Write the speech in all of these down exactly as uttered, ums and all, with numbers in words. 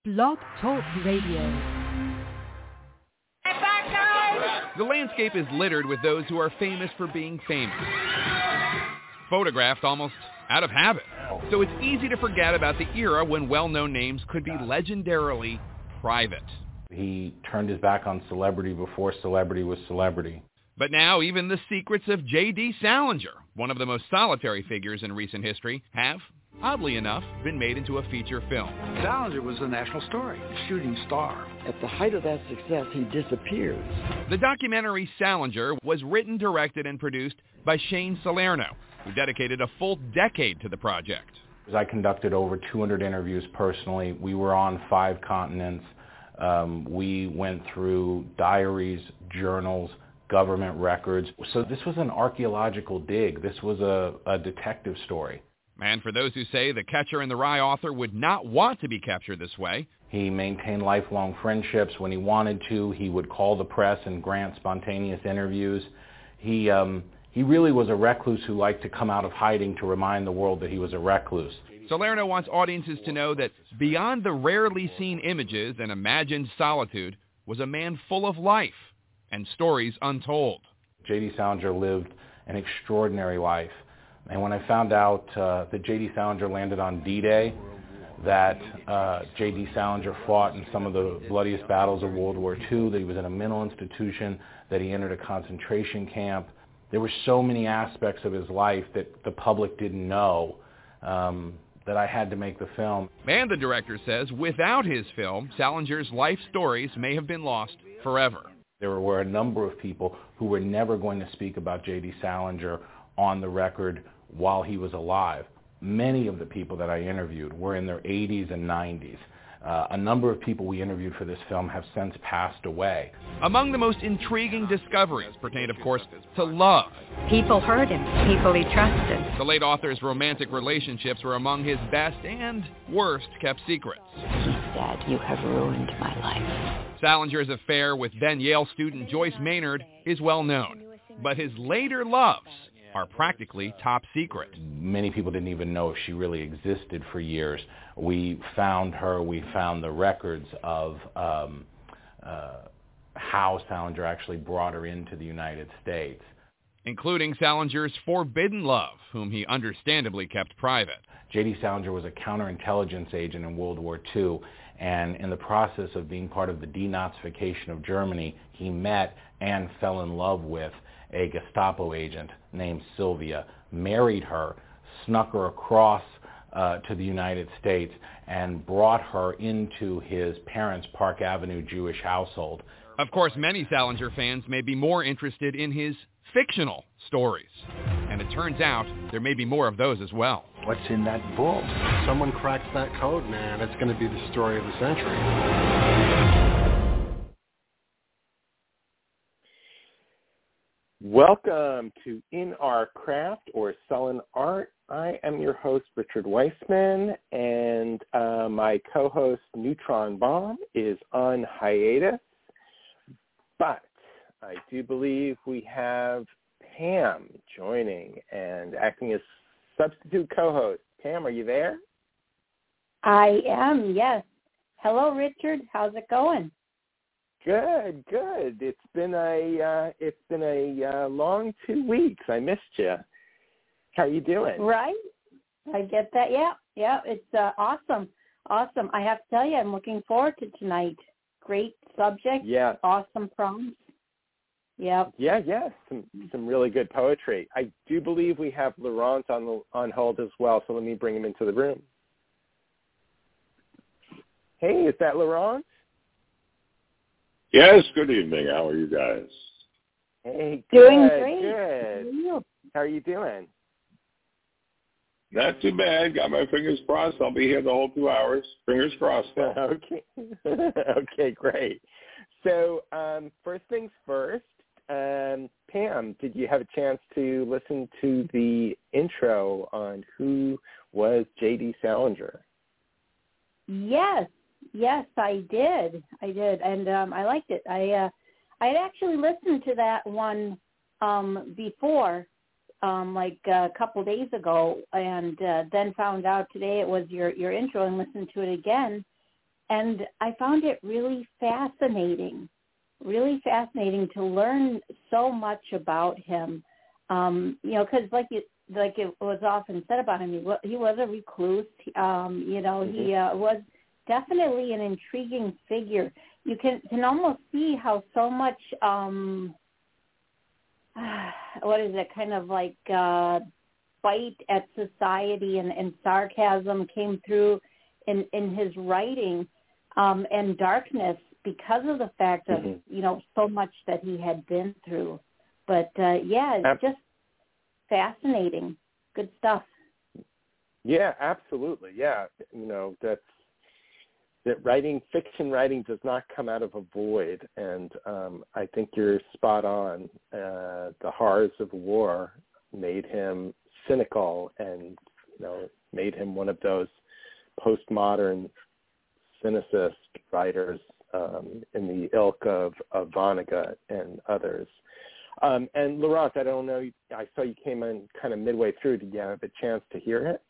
Blog Talk Radio. The landscape is littered with those who are famous for being famous, photographed almost out of habit. So it's easy to forget about the era when well-known names could be legendarily private. He turned his back on celebrity before celebrity was celebrity. But now even the secrets of J D Salinger, one of the most solitary figures in recent history, have, oddly enough, been made into a feature film. Salinger was a national story, a shooting star. At the height of that success, he disappears. The documentary Salinger was written, directed, and produced by Shane Salerno, who dedicated a full decade to the project. I conducted over two hundred interviews personally. We were on five continents. Um, we went through diaries, journals, government records. So this was an archaeological dig. This was a, a detective story. And for those who say the Catcher in the Rye author would not want to be captured this way, he maintained lifelong friendships. When he wanted to, he would call the press and grant spontaneous interviews. He, um, he really was a recluse who liked to come out of hiding to remind the world that he was a recluse. Salerno wants audiences to know that beyond the rarely seen images and imagined solitude was a man full of life and stories untold. J D Salinger lived an extraordinary life. And when I found out uh, that J D Salinger landed on D-Day, that uh, J D Salinger fought in some of the bloodiest battles of World War Two, that he was in a mental institution, that he entered a concentration camp, there were so many aspects of his life that the public didn't know um, that I had to make the film. And the director says without his film, Salinger's life stories may have been lost forever. There were a number of people who were never going to speak about J D Salinger on the record while he was alive. Many of the people that I interviewed were in their eighties and nineties. Uh, a number of people we interviewed for this film have since passed away. Among the most intriguing discoveries pertained, of course, to love. People heard him. People he trusted. The late author's romantic relationships were among his best and worst kept secrets. He said, "You have ruined my life." Salinger's affair with then Yale student Joyce Maynard is well known, but his later loves are practically top secret. Many people didn't even know if she really existed for years. We found her, we found the records of um, uh, how Salinger actually brought her into the United States. Including Salinger's forbidden love, whom he understandably kept private. J D Salinger was a counterintelligence agent in World War Two, and in the process of being part of the denazification of Germany, he met and fell in love with a Gestapo agent named Sylvia, married her, snuck her across uh, to the United States, and brought her into his parents' Park Avenue Jewish household. Of course, many Salinger fans may be more interested in his fictional stories. And it turns out there may be more of those as well. What's in that vault? Someone cracks that code, man. It's going to be the story of the century. Welcome to In Our Craft or Selling Art. I am your host, Richard Weissman, and uh, my co-host, Neutron Bomb, is on hiatus. But I do believe we have Pam joining and acting as substitute co-host. Pam, are you there? I am, yes. Hello, Richard. How's it going? Good, good. It's been a uh, it's been a uh, long two weeks. I missed you. How are you doing? Right. I get that. Yeah, yeah. It's uh, awesome, awesome. I have to tell you, I'm looking forward to tonight. Great subject. Yeah. Awesome prompts. Yep. Yeah, yeah. Some some really good poetry. I do believe we have Laurent on the, on hold as well. So let me bring him into the room. Hey, is that Laurent? Yes, good evening. How are you guys? Hey, doing good, great. Good. How are you doing? Not too bad. Got my fingers crossed. I'll be here the whole two hours. Fingers crossed, though. Okay. Okay, great. So um, first things first, um, Pam, did you have a chance to listen to the intro on who was J D Salinger? Yes. Yes, I did. I did, and um, I liked it. I uh, I had actually listened to that one um, before, um, like a couple days ago, and uh, then found out today it was your, your intro and listened to it again. and I found it really fascinating, really fascinating to learn so much about him. Um, you know, because like you, like it was often said about him, he was, he was a recluse. Um, you know, mm-hmm. he uh, was definitely an intriguing figure. You can can almost see how so much, um, what is it, kind of like uh, bite at society and, and sarcasm came through in, in his writing, um, and darkness because of the fact of, mm-hmm. you know, so much that he had been through. But, uh, yeah, it's Ab- just fascinating. Good stuff. Yeah, absolutely. Yeah, you know, that's, that writing, fiction writing does not come out of a void, and um, I think you're spot on. Uh, the horrors of war made him cynical and, you know, made him one of those postmodern cynicist writers um, in the ilk of, of Vonnegut and others. Um, and Laurent, I don't know, I saw you came in kind of midway through. Did you have a chance to hear it?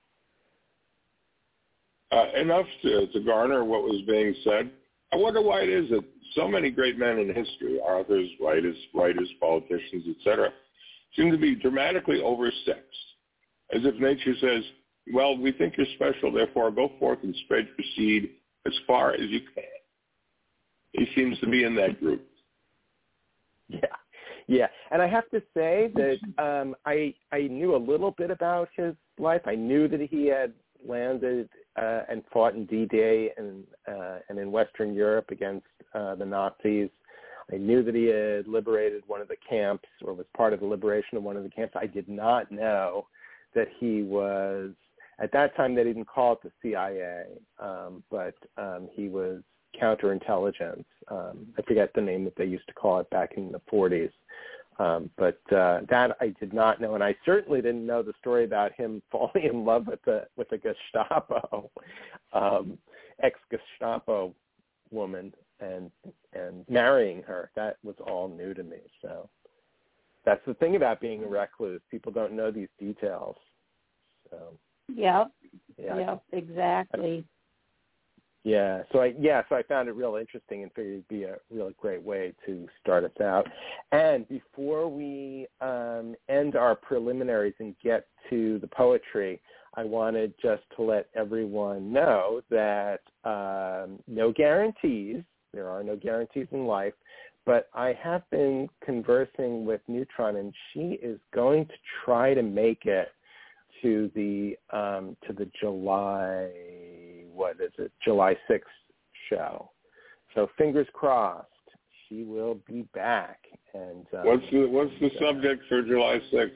Uh, enough to, to garner what was being said. I wonder why it is that so many great men in history, authors, writers, writers, politicians, et cetera, seem to be dramatically oversexed, as if nature says, well, we think you're special, therefore go forth and spread your seed as far as you can. He seems to be in that group. Yeah. Yeah, and I have to say that um, I I knew a little bit about his life. I knew that he had landed uh, and fought in D-Day and uh, and in Western Europe against uh, the Nazis. I knew that he had liberated one of the camps or was part of the liberation of one of the camps. I did not know that he was, at that time they didn't call it the C I A, um, but um, he was counterintelligence. Um, I forget the name that they used to call it back in the forties. Um, but uh, that I did not know, and I certainly didn't know the story about him falling in love with the with a Gestapo, um, ex-Gestapo woman, and and marrying her. That was all new to me. So that's the thing about being a recluse; people don't know these details. So yep, yeah, yep, exactly. Yeah, so I yeah, so I found it real interesting and figured it'd be a really great way to start us out. And before we um, end our preliminaries and get to the poetry, I wanted just to let everyone know that um, no guarantees. There are no guarantees in life, but I have been conversing with Neutron, and she is going to try to make it to the um, to the July. What is it? July sixth show. So fingers crossed, she will be back. And um, what's the what's the so, subject for July sixth?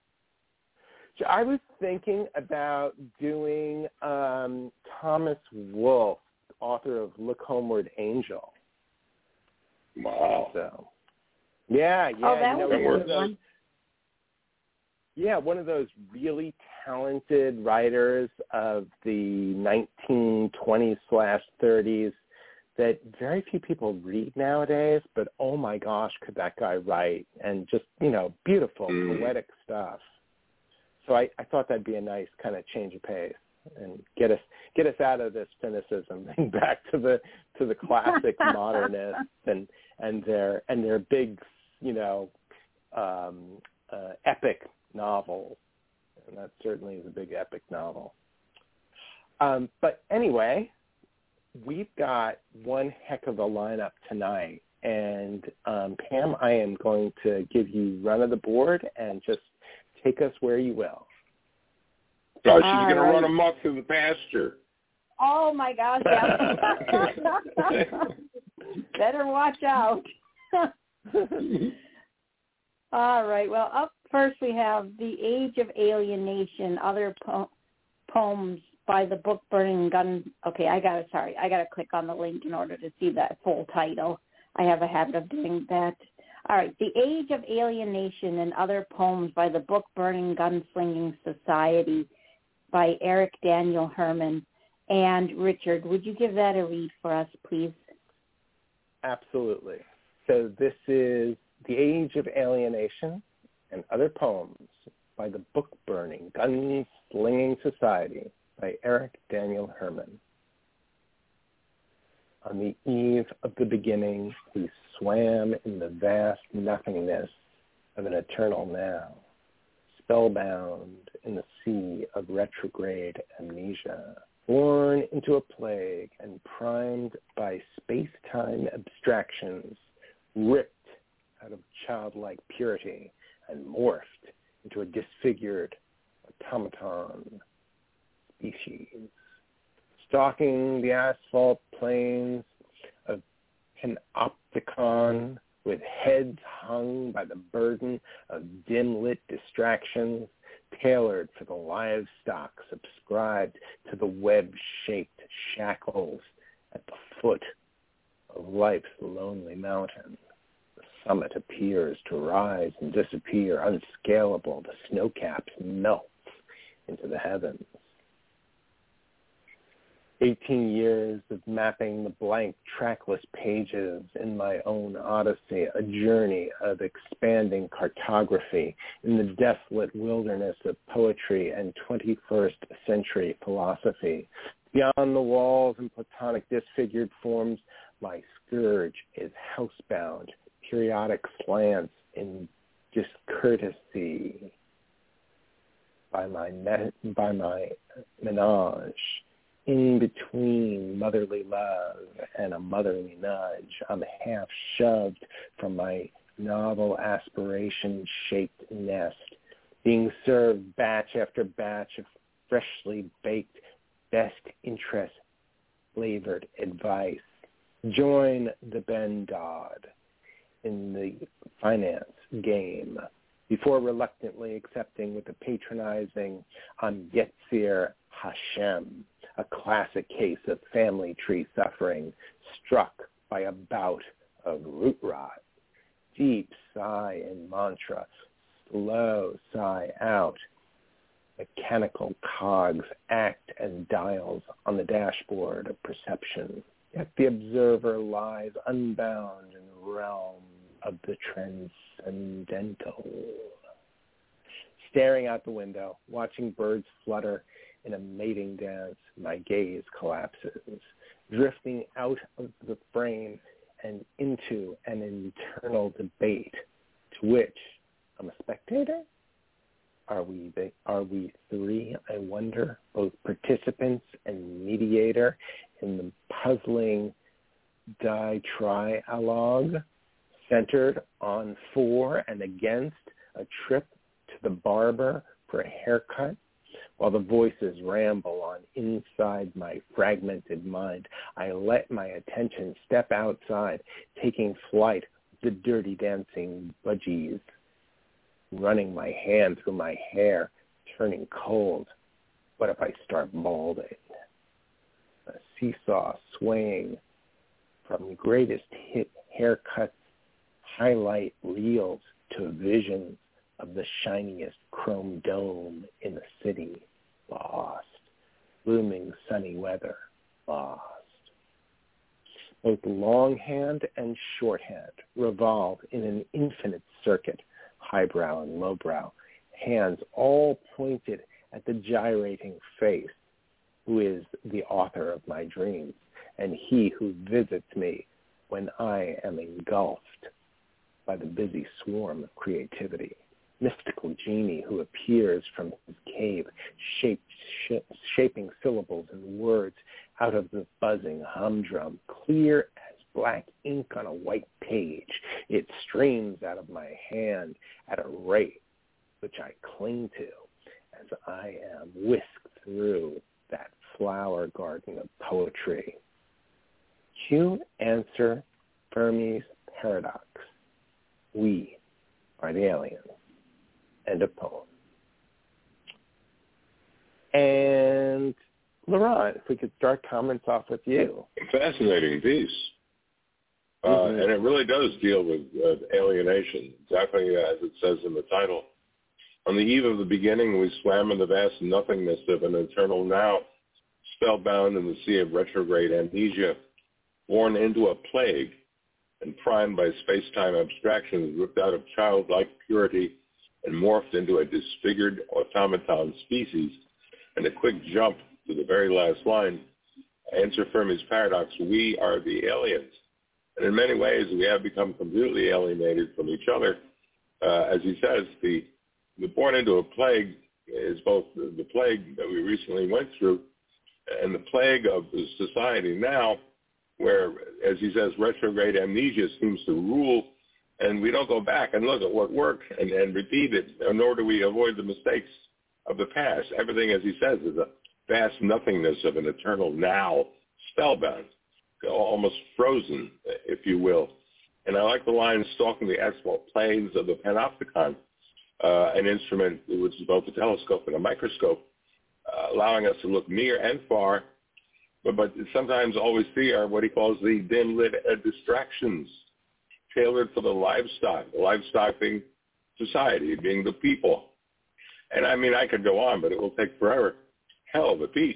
So I was thinking about doing um, Thomas Wolfe, author of Look Homeward, Angel. Wow. So yeah, yeah. Oh, that you know, was a one good of those, one. Yeah, one of those really talented writers of the nineteen twenties slash thirties that very few people read nowadays, but oh my gosh, could that guy write? And just, you know, beautiful, mm. poetic stuff. So I, I thought that'd be a nice kind of change of pace and get us get us out of this cynicism and back to the to the classic modernists and and their and their big, you know, um, uh, epic novel, and that certainly is a big epic novel. Um, but anyway, we've got one heck of a lineup tonight, and um, Pam, I am going to give you run of the board and just take us where you will. Oh, she's going to run amok through the pasture. Oh my gosh, yeah. Better watch out. All right, well, up first we have The Age of Alienation, other po- poems by the book Burning Gun. Okay, I got to, sorry, I got to click on the link in order to see that full title. I have a habit of doing that. All right, The Age of Alienation and Other Poems by the Book Burning Gunslinging Society by Eric Daniel Herman. And Richard, would you give that a read for us, please? Absolutely. So this is The Age of Alienation and Other Poems by the Book Burning Gunslinging Society by Eric Daniel Herman. On the eve of the beginning, we swam in the vast nothingness of an eternal now, spellbound in the sea of retrograde amnesia, born into a plague and primed by space-time abstractions, ripped out of childlike purity and morphed into a disfigured automaton species, stalking the asphalt plains of Panopticon with heads hung by the burden of dim-lit distractions, tailored for the livestock subscribed to the web-shaped shackles at the foot of life's lonely mountain. The summit appears to rise and disappear, unscalable. The snow caps melt into the heavens. Eighteen years of mapping the blank, trackless pages in my own odyssey, a journey of expanding cartography in the desolate wilderness of poetry and twenty-first century philosophy. Beyond the walls and platonic disfigured forms, my scourge is housebound, periodic slants in discourtesy by my, me- by my menage. In between motherly love and a motherly nudge, I'm half shoved from my novel aspiration-shaped nest, being served batch after batch of freshly baked best interest flavored advice. Join the Ben Dodd in the finance game before reluctantly accepting with a patronizing I'm Yetzir Hashem, a classic case of family tree suffering struck by a bout of root rot. Deep sigh in mantra, slow sigh out. Mechanical cogs act as dials on the dashboard of perception. Yet the observer lies unbound in the realm of the transcendental. Staring out the window, watching birds flutter in a mating dance, my gaze collapses, drifting out of the frame and into an internal debate to which I'm a spectator. Are we the, are we three, I wonder, both participants and mediator in the puzzling dialogue centered on for and against a trip to the barber for a haircut? While the voices ramble on inside my fragmented mind, I let my attention step outside, taking flight with the dirty dancing budgies, running my hand through my hair, turning cold. What if I start balding? A seesaw swaying from greatest hit haircuts, highlight reels to visions of the shiniest chrome dome in the city, lost. Looming sunny weather, lost. Both longhand and shorthand revolve in an infinite circuit, highbrow and lowbrow, hands all pointed at the gyrating face, who is the author of my dreams, and he who visits me when I am engulfed by the busy swarm of creativity. Mystical genie who appears from his cave, shaped, sh- shaping syllables and words out of the buzzing humdrum, clear as black ink on a white page. It streams out of my hand at a rate which I cling to as I am whisked through that flower garden of poetry. Cue answer Fermi's paradox. We are the aliens. End of poem. And Laurent, if we could start comments off with you. Fascinating piece. Uh, mm-hmm. And it really does deal with uh, alienation, exactly as it says in the title. On the eve of the beginning, we swam in the vast nothingness of an eternal now, spellbound in the sea of retrograde amnesia, born into a plague and primed by space-time abstractions, ripped out of childlike purity and morphed into a disfigured automaton species. And a quick jump to the very last line, answer Fermi's paradox, we are the aliens. And in many ways, we have become completely alienated from each other. Uh, as he says, the, the born into a plague is both the, the plague that we recently went through and the plague of the society now, where, as he says, retrograde amnesia seems to rule, and we don't go back and look at what worked and, and repeat it, nor do we avoid the mistakes of the past. Everything, as he says, is a vast nothingness of an eternal now, spellbound, almost frozen, if you will. And I like the line, stalking the asphalt plains of the panopticon, uh, an instrument which is both a telescope and a microscope, uh, allowing us to look near and far, but, but sometimes all we see are what he calls the dim-lit uh, distractions, tailored for the livestock, the livestock being society, being the people. And I mean, I could go on, but it will take forever. Hell of a piece.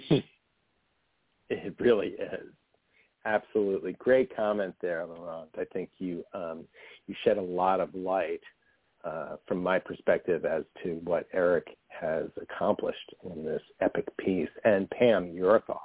It really is. Absolutely. Great comment there, Laurent. I think you um, you shed a lot of light uh, from my perspective as to what Eric has accomplished in this epic piece. And Pam, your thoughts?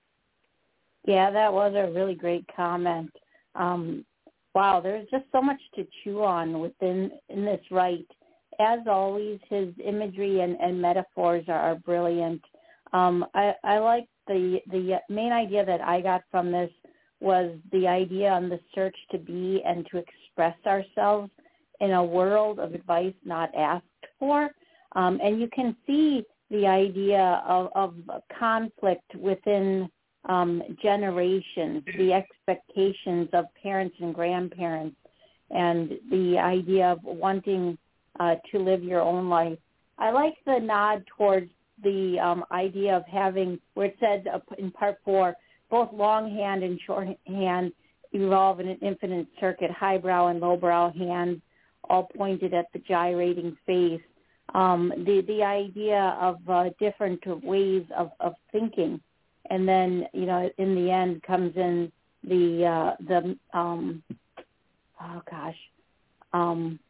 Yeah, that was a really great comment. Um, wow, there's just so much to chew on within in this right. As always, his imagery and, and metaphors are, are brilliant. Um, I, I like the the main idea that I got from this was the idea on the search to be and to express ourselves in a world of advice not asked for. Um, and you can see the idea of, of conflict within um, generations, the expectations of parents and grandparents, and the idea of wanting uh, to live your own life. I like the nod towards the um, idea of having, where it said uh, in part four, both longhand and shorthand evolve in an infinite circuit, highbrow and lowbrow hands, all pointed at the gyrating face. Um, the the idea of uh, different ways of, of thinking, and then you know in the end comes in the uh, the um, oh gosh, um,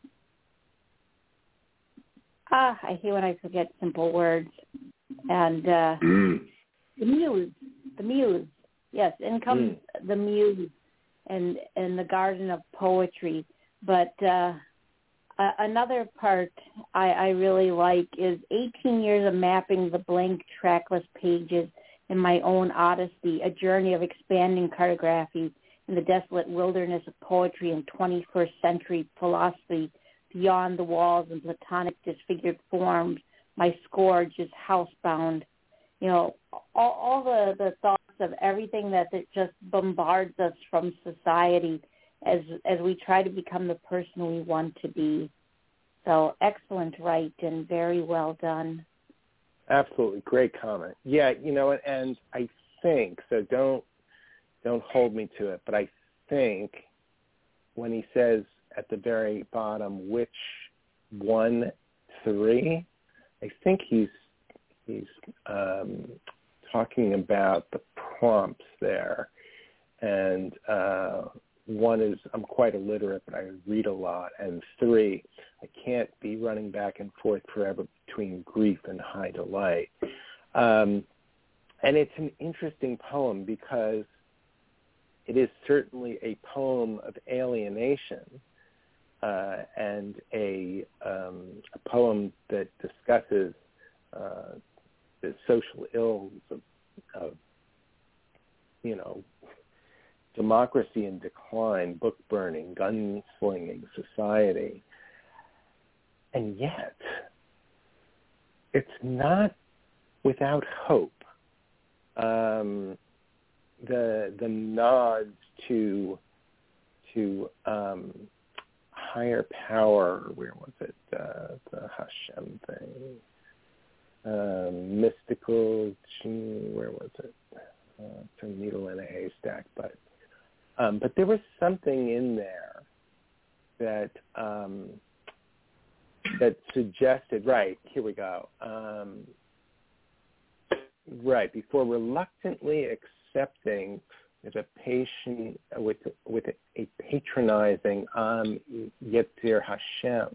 ah I hate when I forget simple words, and uh, mm. the muse, the muse, yes, in comes mm. the muse, and and the garden of poetry, but. Uh, Uh, another part I, I really like is eighteen years of mapping the blank trackless pages in my own odyssey, a journey of expanding cartography in the desolate wilderness of poetry and twenty-first century philosophy beyond the walls and platonic disfigured forms. My scourge is housebound. You know, all, all the, the thoughts of everything that it just bombards us from society as as we try to become the person we want to be. So excellent, right, and very well done. Absolutely, great comment. Yeah, you know, and I think, so don't don't hold me to it, but I think when he says at the very bottom, which one, three, I think he's he's um, talking about the prompts there, and uh, one is, I'm quite illiterate, but I read a lot. And three, I can't be running back and forth forever between grief and high delight. Um, and it's an interesting poem because it is certainly a poem of alienation uh, and a, um, a poem that discusses uh, the social ills of, of, you know, democracy in decline, book burning, gunslinging society. And yet, it's not without hope. Um, the the nods to to um, higher power, where was it? Uh, the Hashem thing. Um, mystical, where was it? Uh, it's a needle in a haystack, but Um, but there was something in there that um, that suggested, right, here we go, um, right, before reluctantly accepting with a patient, with, with a patronizing Am Yetzir Hashem.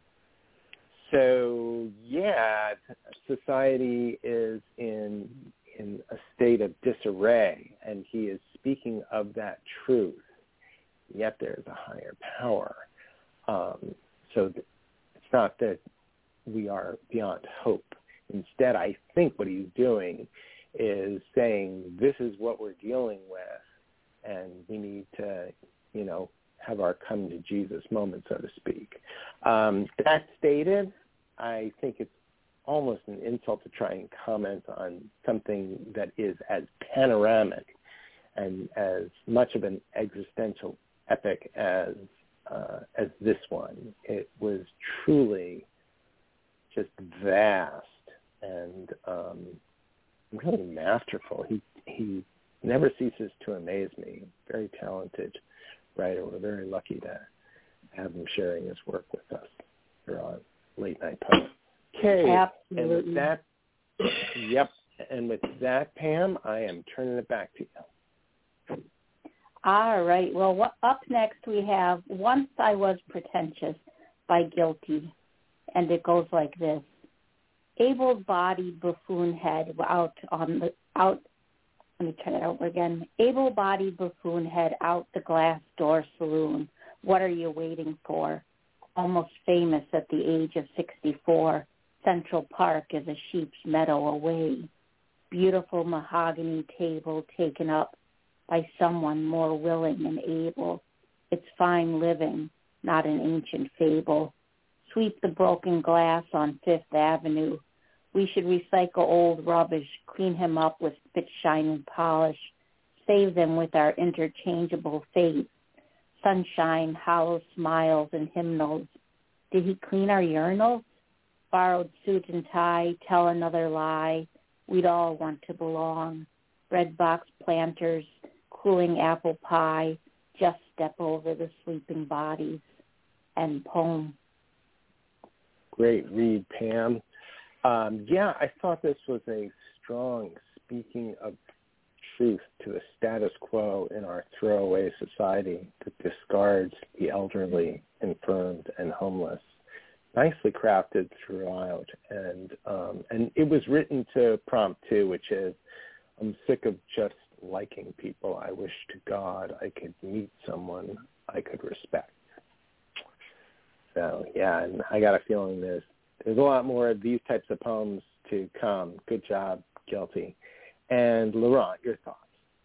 So, yeah, society is in in a state of disarray, and he is speaking of that truth. Yet there is a higher power. Um, so th- it's not that we are beyond hope. Instead, I think what he's doing is saying this is what we're dealing with, and we need to, you know, have our come to Jesus moment, so to speak. Um, that stated, I think it's almost an insult to try and comment on something that is as panoramic and as much of an existential epic as uh, as this one. It was truly just vast and um, really masterful. He he never ceases to amaze me. Very talented writer. We're very lucky to have him sharing his work with us here on Late Night Poet. Okay, Absolutely. And with that, yep, and with that, Pam, I am turning it back to you. All right. Well, what, up next we have Once I Was Pretentious by Guilty, and it goes like this. Able-bodied buffoon head out on the out. Let me turn it over again. Able-bodied buffoon head out the glass door saloon. What are you waiting for? Almost famous at the age of sixty-four. Central Park is a sheep's meadow away. Beautiful mahogany table taken up by someone more willing and able. It's fine living, not an ancient fable. Sweep the broken glass on Fifth Avenue. We should recycle old rubbish, clean him up with spit shine and polish, save them with our interchangeable faith. Sunshine, hollow smiles, and hymnals. Did he clean our urinals? Borrowed suit and tie, tell another lie. We'd all want to belong. Red box planters, cooling apple pie, just step over the sleeping bodies. And poem. Great read, Pam. Um, yeah, I thought this was a strong speaking of truth to the status quo in our throwaway society that discards the elderly, infirmed, and homeless. Nicely crafted throughout, and um, and it was written to prompt too, which is, I'm sick of just liking people. I wish to God I could meet someone I could respect. So yeah, and I got a feeling there's there's a lot more of these types of poems to come. Good job, Guilty. And Laurent, your thoughts?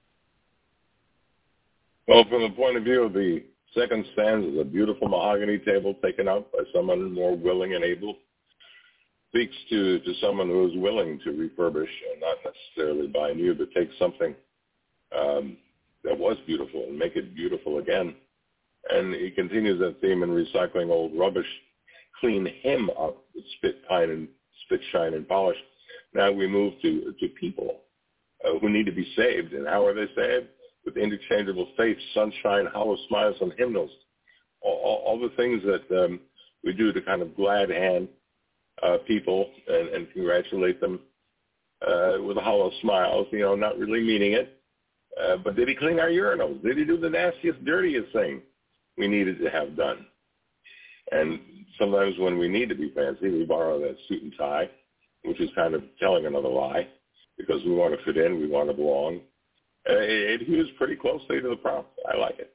Well, from the point of view of the second stanza, the beautiful mahogany table taken out by someone more willing and able, speaks to, to someone who is willing to refurbish and not necessarily buy new, but take something um, that was beautiful and make it beautiful again. And he continues that theme in recycling old rubbish, clean him up with spit pine and spit shine and polish. Now we move to to people uh, who need to be saved. And how are they saved? With interchangeable faith, sunshine, hollow smiles, and hymnals. All, all, all the things that um, we do to kind of glad hand uh, people and, and congratulate them uh, with hollow smiles, you know, not really meaning it. Uh, but did he clean our urinals? Did he do the nastiest, dirtiest thing we needed to have done? And sometimes when we need to be fancy, we borrow that suit and tie, which is kind of telling another lie, because we want to fit in, we want to belong. Uh, it, it hews pretty closely to the prompt. I like it.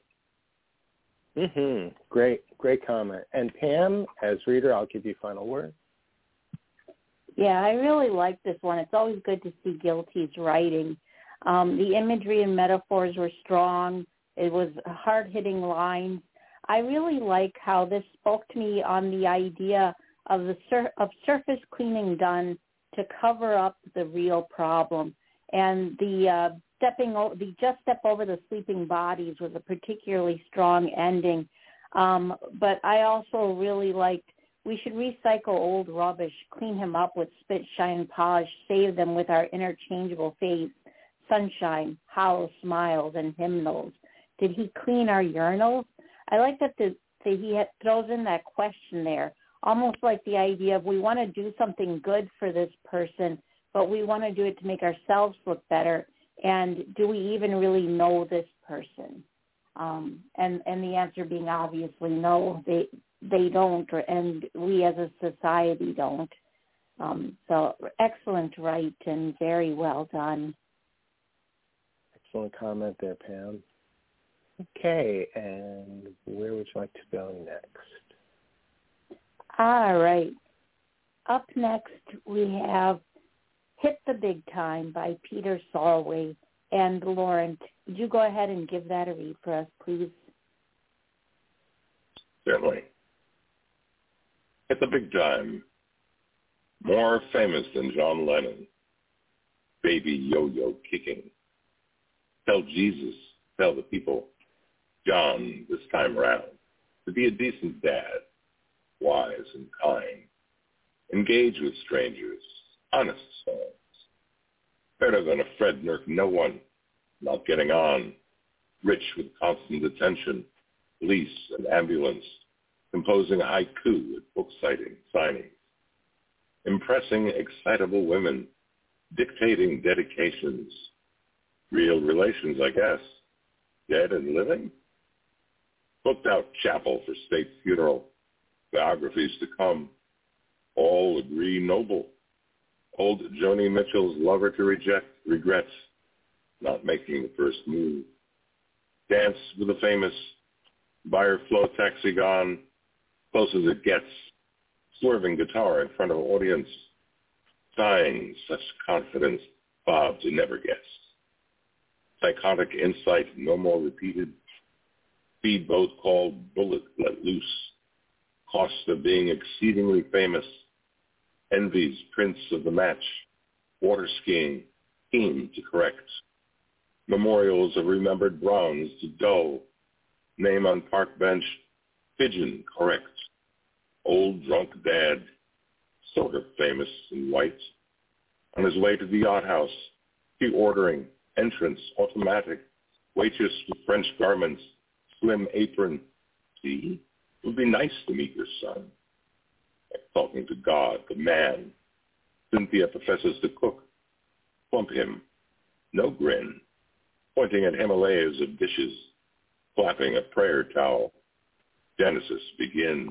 Mm-hmm. Great, great comment. And Pam, as reader, I'll give you final word. Yeah, I really like this one. It's always good to see Guilty's writing. Um, the imagery and metaphors were strong. It was hard-hitting lines. I really like how this spoke to me on the idea of the sur- of surface cleaning done to cover up the real problem. And the uh, stepping o- the just step over the sleeping bodies was a particularly strong ending. Um, but I also really liked, we should recycle old rubbish, clean him up with spit, shine, polish, save them with our interchangeable faith, sunshine, hollow smiles, and hymnals. Did he clean our urinals? I like that, the, that he had, throws in that question there, almost like the idea of we want to do something good for this person, but we want to do it to make ourselves look better. And do we even really know this person? Um, and, and the answer being obviously no, they they don't, or, and we as a society don't. Um, so excellent write and very well done. Excellent comment there, Pam. Okay, and where would you like to go next? All right. Up next, we have Hit the Big Time by Peter Salovey. And Laurent, would you go ahead and give that a read for us, please? Certainly. Hit the Big Time. More famous than John Lennon. Baby yo-yo kicking. Tell Jesus, tell the people, John, this time round, to be a decent dad, wise and kind. Engage with strangers, honest songs. Better than a Fred Nurk no one, not getting on, rich with constant attention, police and ambulance, composing haiku at book sighting, signings, impressing excitable women, dictating dedications, real relations, I guess, dead and living, booked out chapel for state funeral, biographies to come, all agree noble. Old Joni Mitchell's lover to reject, regrets, not making the first move. Dance with the famous, buyer flow taxi gone, close as it gets, swerving guitar in front of audience, sighing such confidence Bob to never guess. Psychotic insight no more repeated, speedboat called Bullet let loose, cost of being exceedingly famous, envy's prince of the match, water skiing, keen to correct, memorials of remembered bronze to Doe, name on park bench, pigeon correct, old drunk dad, sort of famous in white, on his way to the yacht house, he ordering, entrance automatic, waitress with French garments, slim apron, see, it would be nice to meet your son. Like talking to God, the man. Cynthia professes to cook. Plump him. No grin. Pointing at Himalayas of dishes. Flapping a prayer towel. Genesis begin.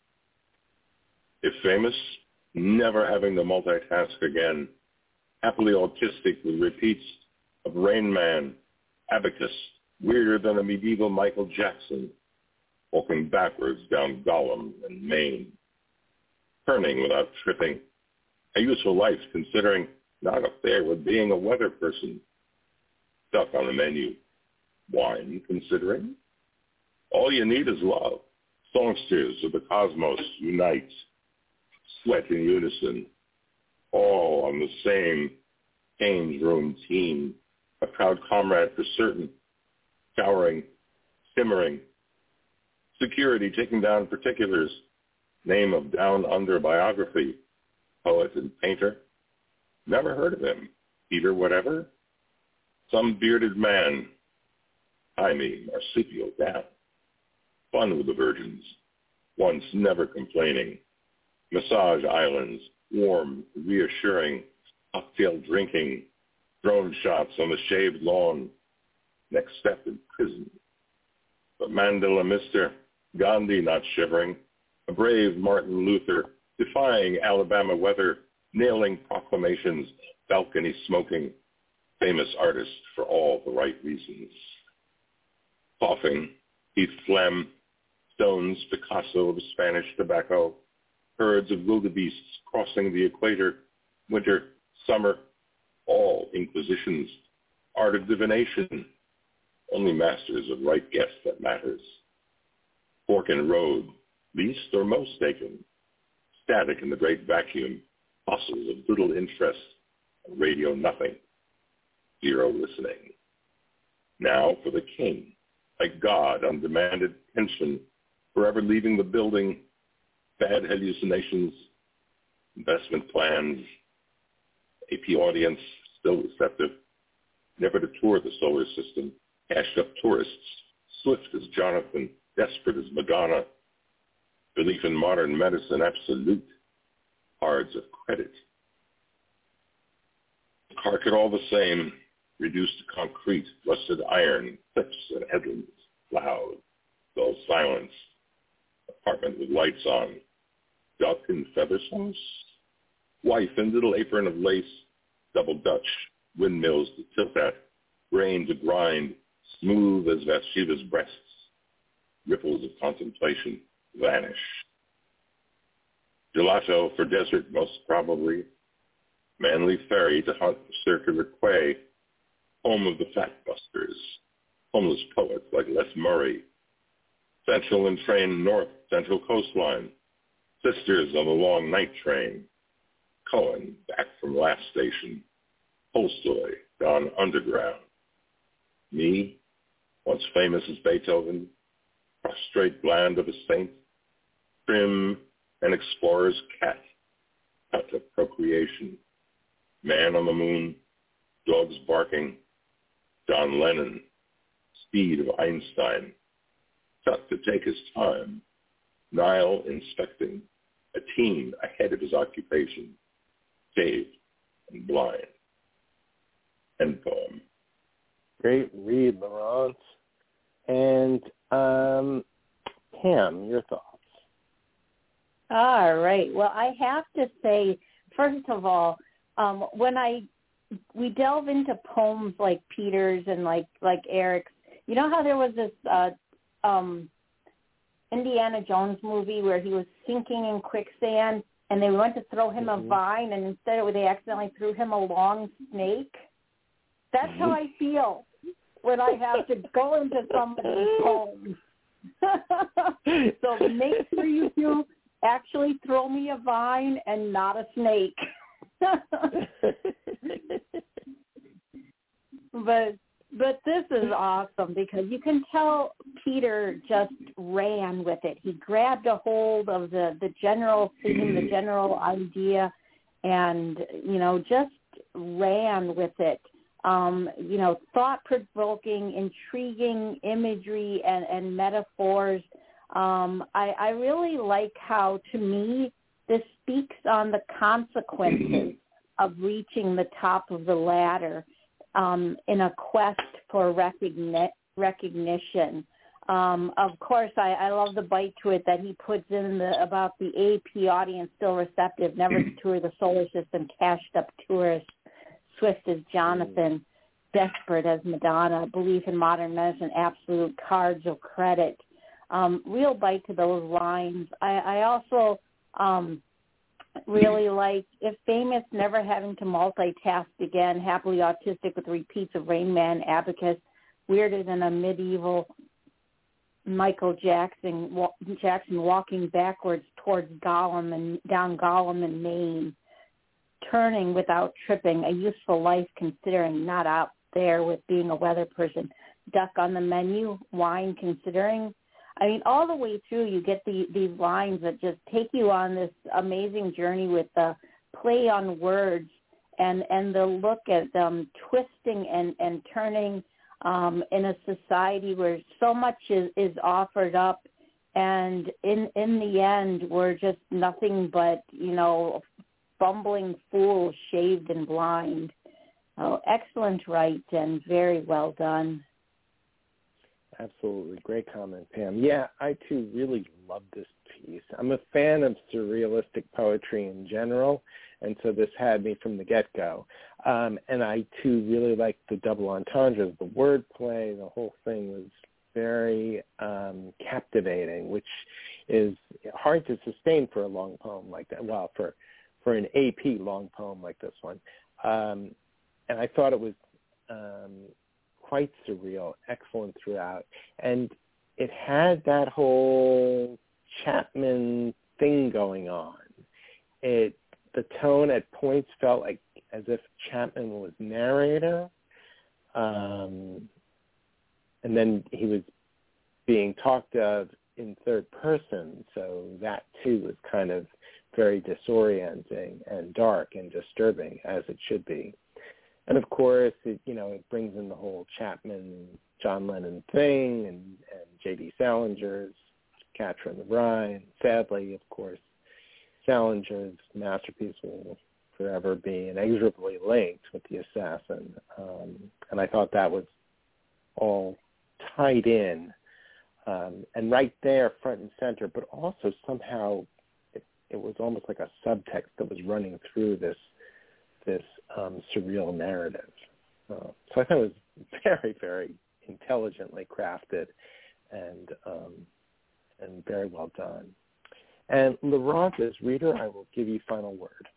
If famous, never having to multitask again. Happily autistic with repeats of Rain Man, Abacus, weirder than a medieval Michael Jackson. Walking backwards down Gollum and Maine. Turning without tripping. A useful life considering not up there with being a weather person. Stuck on the menu. Wine considering. All you need is love. Songsters of the cosmos unite. Sweat in unison. All on the same change room team. A proud comrade for certain. Showering. Simmering. Security taking down particulars. Name of down under biography. Poet and painter. Never heard of him. Peter whatever. Some bearded man. Jaime Marsupial down. Fun with the virgins. Once never complaining. Massage islands. Warm, reassuring. Cocktail drinking. Drone shots on the shaved lawn. Next step in prison. But Mandela Mister Gandhi not shivering, a brave Martin Luther, defying Alabama weather, nailing proclamations, balcony smoking, famous artist for all the right reasons. Coughing, Heath Phlegm, Stones, Picasso of Spanish tobacco, herds of wildebeests crossing the equator, winter, summer, all inquisitions, art of divination, only masters of right guess that matters. Fork and road, least or most taken, static in the great vacuum, fossils of little interest, radio nothing, zero listening. Now for the king, like God, undemanded pension, forever leaving the building, bad hallucinations, investment plans, A P audience, still receptive, never to tour the solar system, cashed up tourists, swift as Jonathan, desperate as Madonna, belief in modern medicine absolute, cards of credit. Carcass all the same, reduced to concrete, rusted iron, clips and headlands, loud, dull silence, apartment with lights on, duck and feather sauce, Wife in little apron of lace, double Dutch, windmills to tilt at, grain to grind, smooth as Bathsheba's breasts. Ripples of contemplation vanish. Gelato for desert, most probably. Manly ferry to hunt the circular quay. Home of the fat busters. Homeless poets like Les Murray. Central and train north, central coastline. Sisters on the long night train. Cohen back from last station. Tolstoy gone underground. Me, once famous as Beethoven, prostrate bland of a saint, prim an explorer's cat, cut of procreation, man on the moon, dogs barking, John Lennon, speed of Einstein, cut to take his time, Nile inspecting, a teen ahead of his occupation, saved and blind. End poem. Great read, Laurence. And um, Pam, your thoughts? All right. Well, I have to say, first of all, um, when I we delve into poems like Peter's and like like Eric's, you know how there was this uh, um, Indiana Jones movie where he was sinking in quicksand and they went to throw him mm-hmm. a vine, and instead of, they accidentally threw him a long snake? That's mm-hmm. how I feel when I have to go into somebody's poems. So make sure you do actually throw me a vine and not a snake. but but this is awesome because you can tell Peter just ran with it. He grabbed a hold of the, the general theme, the general idea, and, you know, just ran with it. Um, you know, thought-provoking, intriguing imagery and, and metaphors. Um, I, I really like how, to me, this speaks on the consequences of reaching the top of the ladder um, in a quest for recogni- recognition. Um, of course, I, I love the bite to it that he puts in the, about the A P audience still receptive, never to tour the solar system, cashed up tourists, swift as Jonathan, desperate as Madonna, belief in modern medicine, absolute cards of credit. Um, real bite to those lines. I, I also um, really like, if famous, never having to multitask again, happily autistic with repeats of Rain Man, Abacus, weirder than a medieval Michael Jackson, wa- Jackson walking backwards towards Gollum and down Gollum and Maine, turning without tripping, a useful life considering, not out there with being a weather person, duck on the menu, wine considering. I mean, all the way through, you get the, these lines that just take you on this amazing journey with the play on words and, and the look at them twisting and, and turning um, in a society where so much is, is offered up. And in, in the end, we're just nothing but, you know, bumbling fools, shaved and blind. Oh, excellent write and very well done. Absolutely. Great comment, Pam. Yeah, I, too, really love this piece. I'm a fan of surrealistic poetry in general, and so this had me from the get-go. Um, and I, too, really liked the double entendres, the wordplay, the whole thing was very um, captivating, which is hard to sustain for a long poem like that. Well, for, for an A P long poem like this one. Um, and I thought it was um, quite surreal, excellent throughout. And it had that whole Chapman thing going on. It the tone at points felt like as if Chapman was narrator, um, and then he was being talked of in third person, so that too was kind of very disorienting and dark and disturbing, as it should be. And of course, it, you know, it brings in the whole Chapman, John Lennon thing, and, and J D Salinger's Catcher in the Rye. Sadly, of course, Salinger's masterpiece will forever be inexorably linked with The Assassin. Um, and I thought that was all tied in, um, and right there, front and center, but also somehow it it was almost like a subtext that was running through this this um, surreal narrative. Uh, so I thought it was very, very intelligently crafted and um, and very well done. And Laurent, as reader, I will give you final word.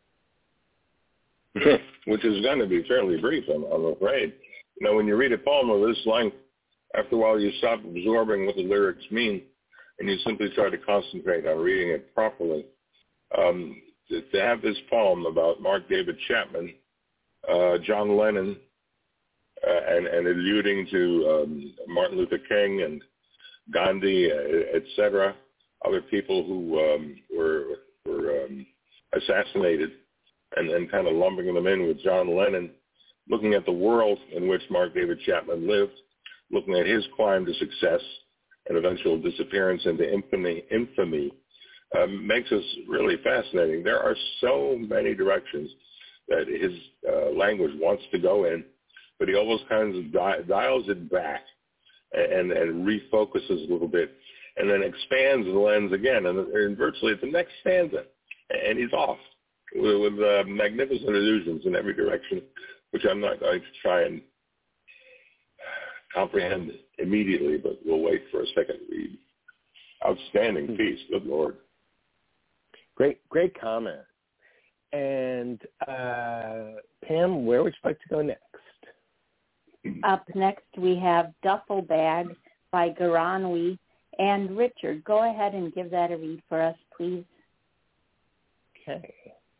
Which is going to be fairly brief, I'm, I'm afraid. You know, when you read a poem of this length, after a while you stop absorbing what the lyrics mean, and you simply try to concentrate on reading it properly. Um, to, to have this poem about Mark David Chapman, uh, John Lennon, uh, and, and alluding to um, Martin Luther King and Gandhi, uh, et cetera, other people who um, were, were um, assassinated, and then kind of lumping them in with John Lennon, looking at the world in which Mark David Chapman lived, looking at his climb to success and eventual disappearance into infamy, infamy um, makes us really fascinating. There are so many directions that his uh, language wants to go in, but he almost kind of di- dials it back and, and refocuses a little bit, and then expands the lens again, and, and virtually at the next stanza, and he's off with, with uh, magnificent allusions in every direction, which I'm not going to try and comprehend immediately, but we'll wait for a second read. Outstanding piece, good Lord. Great, great comment. And uh, Pam, where would you like to go next? Up next, we have Duffel Bag by Garanwi. And Richard, go ahead and give that a read for us, please. Okay.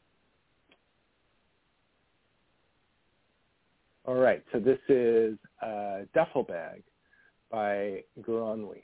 All right, so this is uh, Duffel Bag by Garanwi.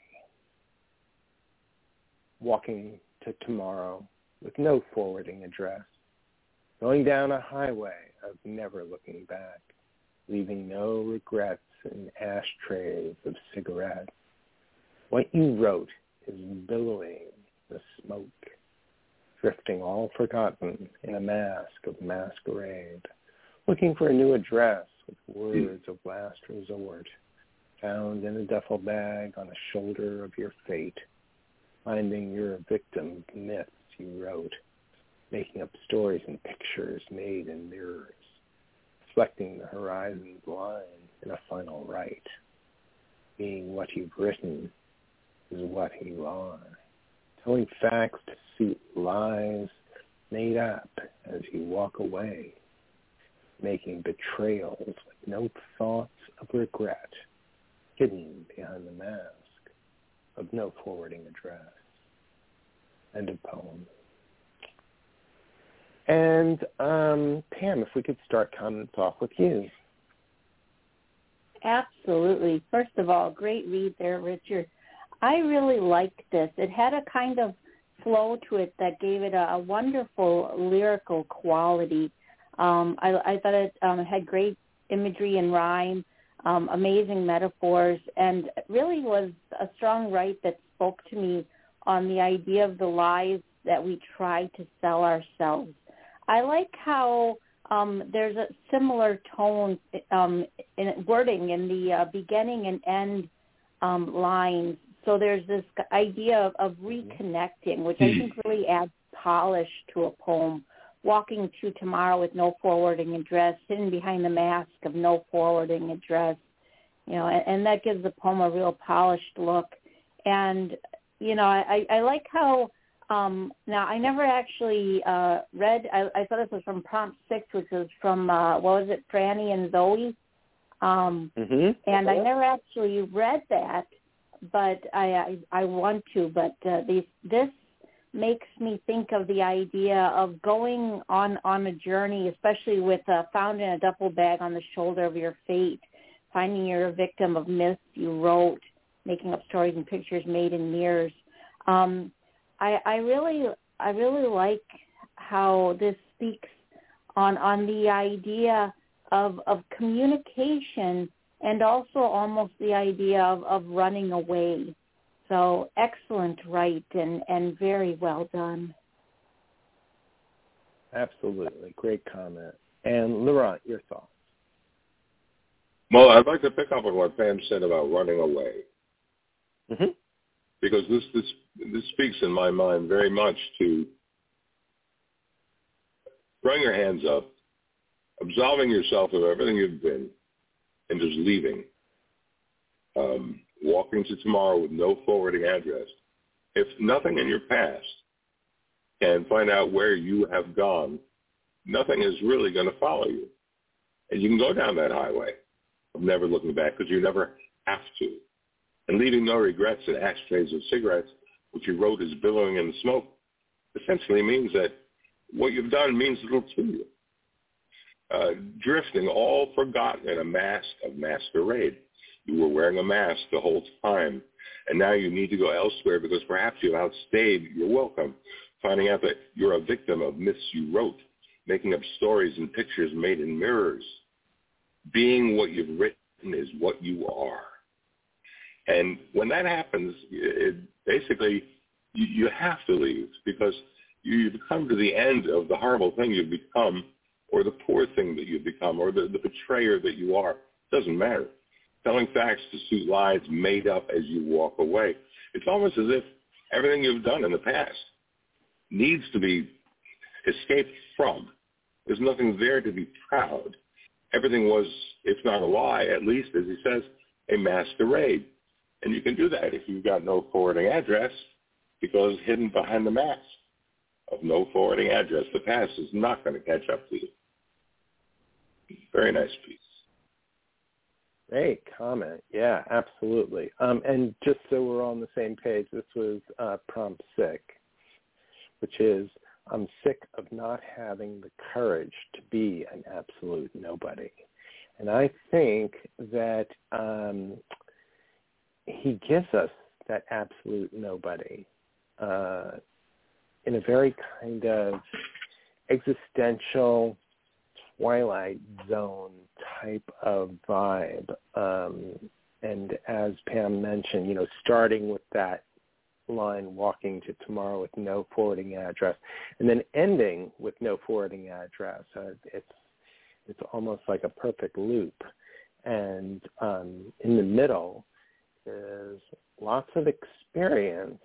Walking to tomorrow with no forwarding address, going down a highway of never looking back, leaving no regrets in ashtrays of cigarettes. What you wrote is billowing the smoke, drifting all forgotten in a mask of masquerade, looking for a new address with words of last resort, found in a duffel bag on the shoulder of your fate, finding you're a victim of myths you wrote, making up stories and pictures made in mirrors, reflecting the horizon's line in a final right, being what you've written is what you are, telling facts to suit lies made up as you walk away, making betrayals with no thoughts of regret, hidden behind the mask of no forwarding address. End of poem. And um, Pam, if we could start comments off with you. Absolutely. First of all, great read there, Richard. I really liked this. It had a kind of flow to it that gave it a, a wonderful lyrical quality. Um, I, I thought it um, had great imagery and rhyme, um, amazing metaphors, and really was a strong write that spoke to me on the idea of the lies that we try to sell ourselves. I like how um, there's a similar tone um, in wording in the uh, beginning and end um, lines. So there's this idea of, of reconnecting, which I think really adds polish to a poem. Walking to tomorrow with no forwarding address, hidden behind the mask of no forwarding address, you know, and, and that gives the poem a real polished look. And, you know, I, I like how, um, now I never actually uh, read, I, I thought this was from Prompt six, which was from, uh, what was it, Franny and Zoe? Um, mm-hmm. And I never actually read that, but I, I, I want to, but uh, these, this makes me think of the idea of going on, on a journey, especially with uh, found in a duffel bag on the shoulder of your fate, finding you're a victim of myths you wrote, making up stories and pictures made in mirrors. Um, I, I really, I really like how this speaks on on the idea of of communication and also almost the idea of, of running away. So excellent write and, and very well done. Absolutely. Great comment. And Laurent, your thoughts? Well, I'd like to pick up on what Pam said about running away. Mm-hmm. Because this, this, this speaks in my mind very much to throwing your hands up, absolving yourself of everything you've been, and just leaving. Um, walking to tomorrow with no forwarding address. If nothing in your past can find out where you have gone, nothing is really going to follow you. And you can go down that highway of never looking back because you never have to. And leaving no regrets in ashtrays of cigarettes, which you wrote is billowing in the smoke, essentially means that what you've done means little to you. Uh, drifting, all forgotten in a mask of masquerade. You were wearing a mask the whole time, and now you need to go elsewhere because perhaps you've outstayed your welcome, finding out that you're a victim of myths you wrote, making up stories and pictures made in mirrors. Being what you've written is what you are. And when that happens, it basically, you, you have to leave because you've come to the end of the horrible thing you've become or the poor thing that you've become or the, the betrayer that you are. It doesn't matter. Telling facts to suit lies made up as you walk away. It's almost as if everything you've done in the past needs to be escaped from. There's nothing there to be proud. Everything was, if not a lie, at least, as he says, a masquerade. And you can do that if you've got no forwarding address because hidden behind the mask of no forwarding address, the past is not going to catch up to you. Very nice piece. Great comment. Yeah, absolutely. Um, and just so we're on the same page, this was uh, prompt sick, which is, I'm sick of not having the courage to be an absolute nobody. And I think that um, he gives us that absolute nobody uh, in a very kind of existential Twilight Zone type of vibe. Um, and as Pam mentioned, you know, starting with that line, walking to tomorrow with no forwarding address, and then ending with no forwarding address. Uh, it's it's almost like a perfect loop. And um, in the middle is lots of experience,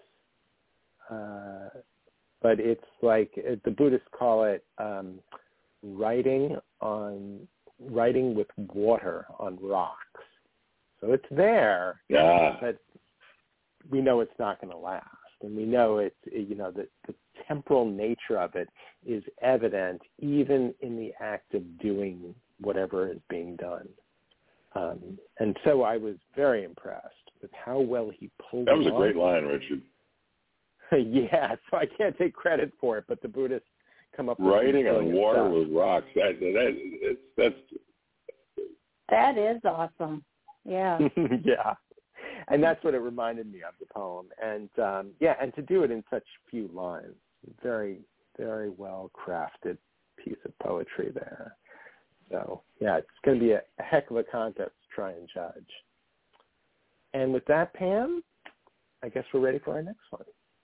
uh, but it's like the Buddhists call it um, writing on writing with water on rocks. So it's there, yeah. but we know it's not going to last, and we know it's, you know, the, the temporal nature of it is evident even in the act of doing whatever is being done. Um, and so I was very impressed with how well he pulled it off. That was a great line, Richard. Yeah, so I can't take credit for it, but the Buddhists come up with writing on water stuff. with rocks. That, that, it's, that's that is awesome. Yeah. Yeah. And that's what it reminded me of, the poem. And, um, yeah, and to do it in such few lines, very, very well-crafted piece of poetry there. So, yeah, it's going to be a, a heck of a contest to try and judge. And with that, Pam, I guess we're ready for our next one.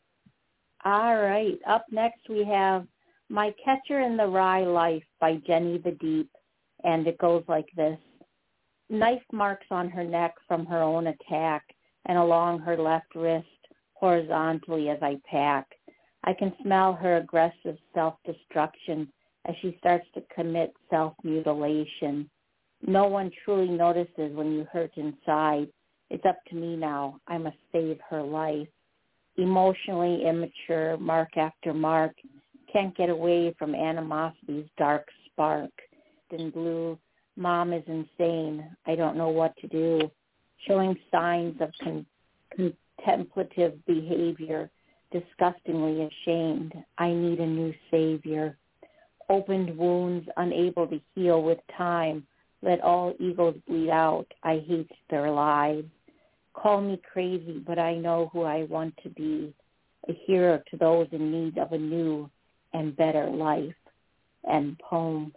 All right. Up next we have My Catcher in the Rye Life by Jenny the Deep, and it goes like this. Knife marks on her neck from her own attack and along her left wrist horizontally as I pack. I can smell her aggressive self-destruction as she starts to commit self-mutilation. No one truly notices when you hurt inside. It's up to me now. I must save her life. Emotionally immature, mark after mark, can't get away from animosity's dark spark. In blue, Mom is insane. I don't know what to do. Showing signs of con- contemplative behavior, disgustingly ashamed. I need a new savior. Opened wounds, unable to heal with time. Let all egos bleed out. I hate their lives. Call me crazy, but I know who I want to be. A hero to those in need of a new and better life. End poem.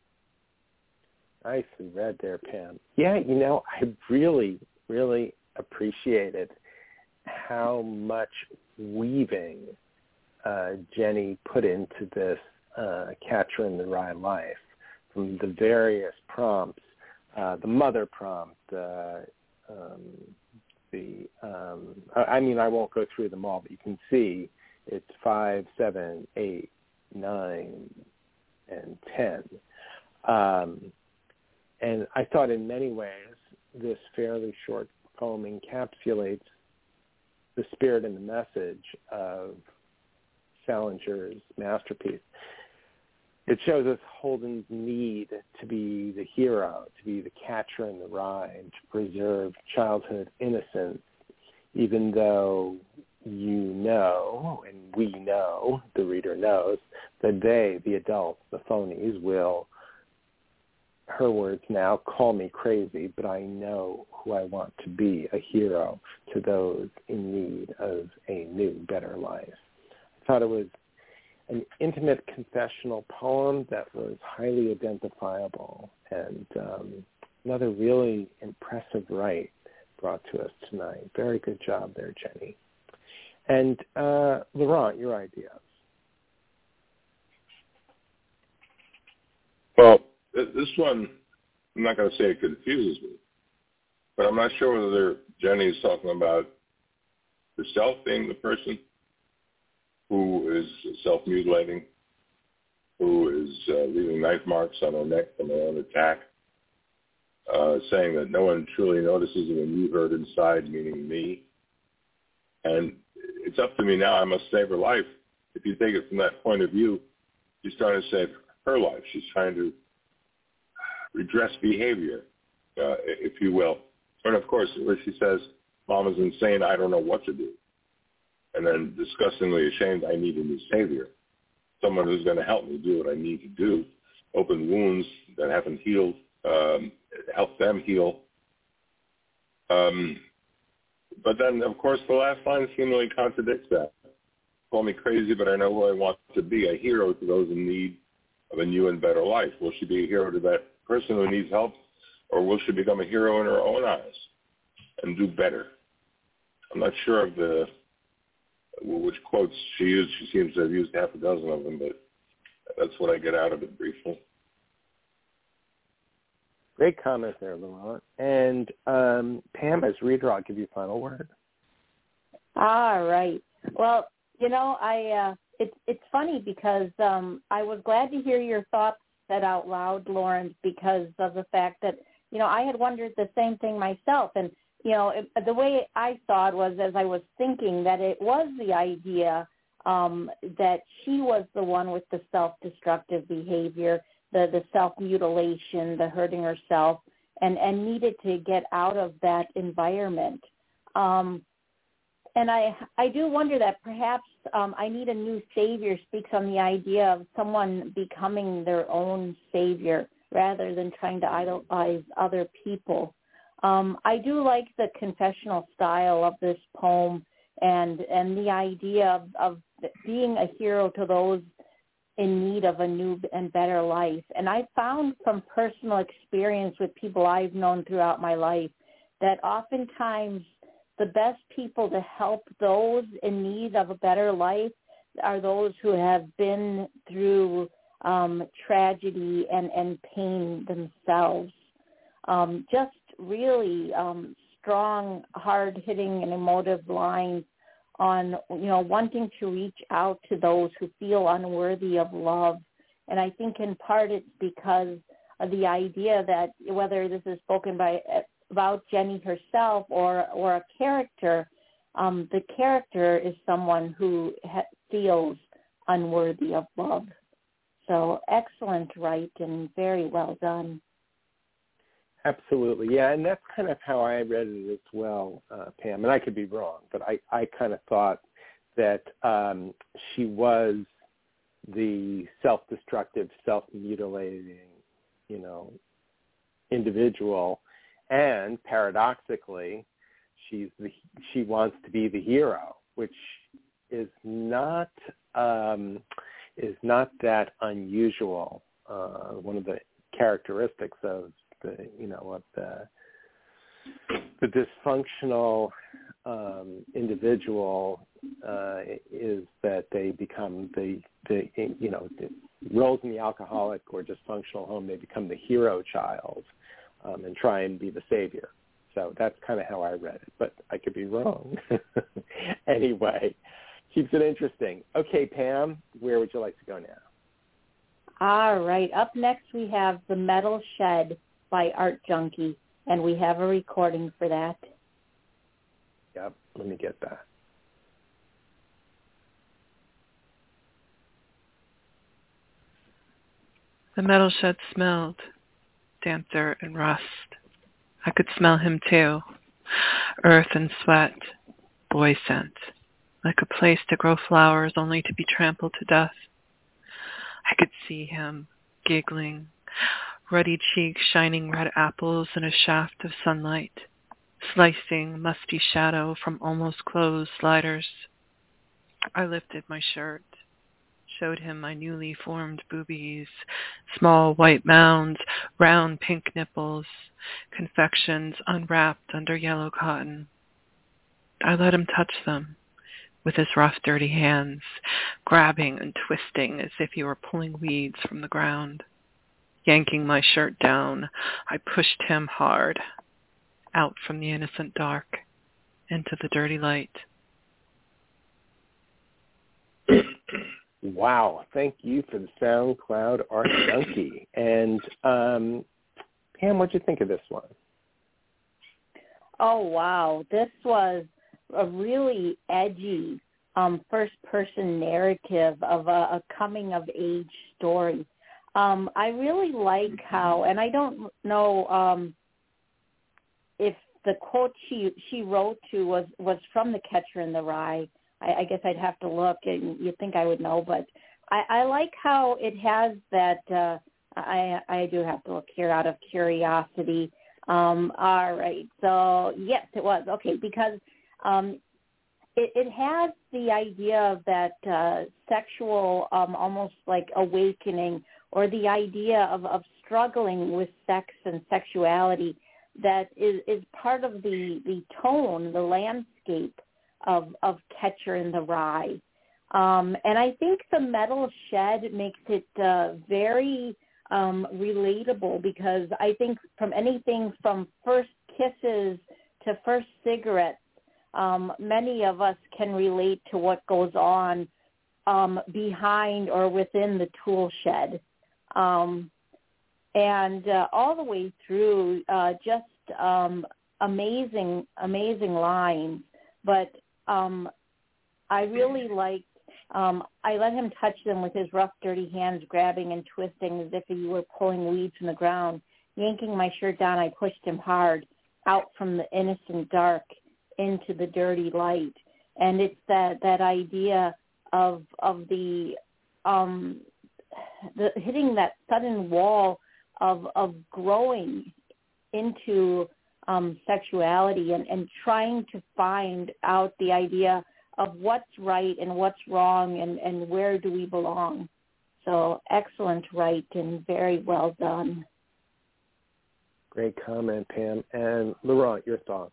Nicely read there, Pam. Yeah, you know, I really, really appreciated how much weaving uh, Jenny put into this uh, Catcher in the Rye Life, from the various prompts, uh, the mother prompt, uh, um, the, um, I mean, I won't go through them all, but you can see it's five, seven, eight, nine, ten. Um, and I thought in many ways this fairly short poem encapsulates the spirit and the message of Salinger's masterpiece. It shows us Holden's need to be the hero, to be the catcher in the rye, to preserve childhood innocence, even though you know, and we know, the reader knows, that they, the adults, the phonies, will, her words now, call me crazy, but I know who I want to be, a hero to those in need of a new, better life. I thought it was an intimate confessional poem that was highly identifiable, and um, another really impressive write brought to us tonight. Very good job there, Jenny. And uh, Laurent, your ideas. Well, this one, I'm not going to say it confuses me, but I'm not sure whether Jenny is talking about the self being the person who is self-mutilating, who is uh, leaving knife marks on her neck from her own attack, uh, saying that no one truly notices when you hurt inside, meaning me. And it's up to me now. I must save her life. If you take it from that point of view, she's trying to save her life. She's trying to redress behavior, uh, if you will. And, of course, where she says, Mom is insane, I don't know what to do. And then disgustingly ashamed, I need a new savior, someone who's going to help me do what I need to do, open wounds that haven't healed, um, help them heal. Um, but then, of course, the last line seemingly contradicts that. Call me crazy, but I know who I want to be, a hero to those in need of a new and better life. Will she be a hero to that person who needs help, or will she become a hero in her own eyes and do better? I'm not sure of the which quotes she used. She seems to have used half a dozen of them, but that's what I get out of it briefly. Great comment there, Laurent. And um, Pam, as reader, I'll give you a final word. All right. Well, you know, I uh, it's it's funny because um, I was glad to hear your thoughts said out loud, Lawrence, because of the fact that, you know, I had wondered the same thing myself. And you know, it, the way I saw it was, as I was thinking, that it was the idea um, that she was the one with the self-destructive behavior, the, the self-mutilation, the hurting herself, and, and needed to get out of that environment. Um, and I I do wonder that perhaps um, I Need a New Savior speaks on the idea of someone becoming their own savior rather than trying to idolize other people. Um, I do like the confessional style of this poem and and the idea of, of being a hero to those in need of a new and better life. And I found from personal experience with people I've known throughout my life that oftentimes the best people to help those in need of a better life are those who have been through um, tragedy and, and pain themselves. Um, just really um, strong, hard-hitting and emotive lines on, you know, wanting to reach out to those who feel unworthy of love. And I think in part it's because of the idea that whether this is spoken by about Jenny herself or, or a character, um, the character is someone who ha- feels unworthy of love. So excellent write and very well done. Absolutely, yeah, and that's kind of how I read it as well, uh, Pam, and I could be wrong, but I, I kind of thought that um, she was the self-destructive, self-mutilating, you know, individual, and paradoxically, she's the, she wants to be the hero, which is not um, is not that unusual. Uh, one of the characteristics of the, you know, of the the dysfunctional um, individual uh, is that they become the, the you know, the roles in the alcoholic or dysfunctional home, they become the hero child um, and try and be the savior. So that's kind of how I read it, but I could be wrong. Anyway, keeps it interesting. Okay, Pam, where would you like to go now? All right. Up next, we have The Metal Shed by Art Junkie, and we have a recording for that. Yep. Let me get that. The metal shed smelled, damp dirt and rust. I could smell him too, earth and sweat, boy scent, like a place to grow flowers only to be trampled to death. I could see him, giggling, ruddy cheeks shining red apples in a shaft of sunlight, slicing musty shadow from almost closed sliders. I lifted my shirt, showed him my newly formed boobies, small white mounds, round pink nipples, confections unwrapped under yellow cotton. I let him touch them with his rough, dirty hands, grabbing and twisting as if he were pulling weeds from the ground. Yanking my shirt down, I pushed him hard, out from the innocent dark, into the dirty light. Wow. Thank you for the SoundCloud Art Junkie. And um, Pam, what'd you think of this one? Oh, wow. This was a really edgy um, first-person narrative of a, a coming-of-age story. Um, I really like how, and I don't know um, if the quote she she wrote to was, was from The Catcher in the Rye. I, I guess I'd have to look, and you'd think I would know, but I, I like how it has that, uh, I, I do have to look here out of curiosity. Um, all right, so yes, it was. Okay, because um, it, it has the idea of that uh, sexual, um, almost like awakening, or the idea of, of struggling with sex and sexuality that is, is part of the, the tone, the landscape of of Catcher in the Rye. Um, and I think The Metal Shed makes it uh, very um, relatable, because I think from anything from first kisses to first cigarettes, um, many of us can relate to what goes on um, behind or within the tool shed. Um, and uh, all the way through, uh, just um, amazing, amazing lines. But um, I really liked, um, I let him touch them with his rough, dirty hands, grabbing and twisting as if he were pulling weeds from the ground. Yanking my shirt down, I pushed him hard out from the innocent dark into the dirty light. And it's that, that idea of of the, um, the hitting that sudden wall of of growing into Um, sexuality and, and trying to find out the idea of what's right and what's wrong and, and where do we belong. So excellent write and very well done. Great comment, Pam. And Laurent, your thoughts?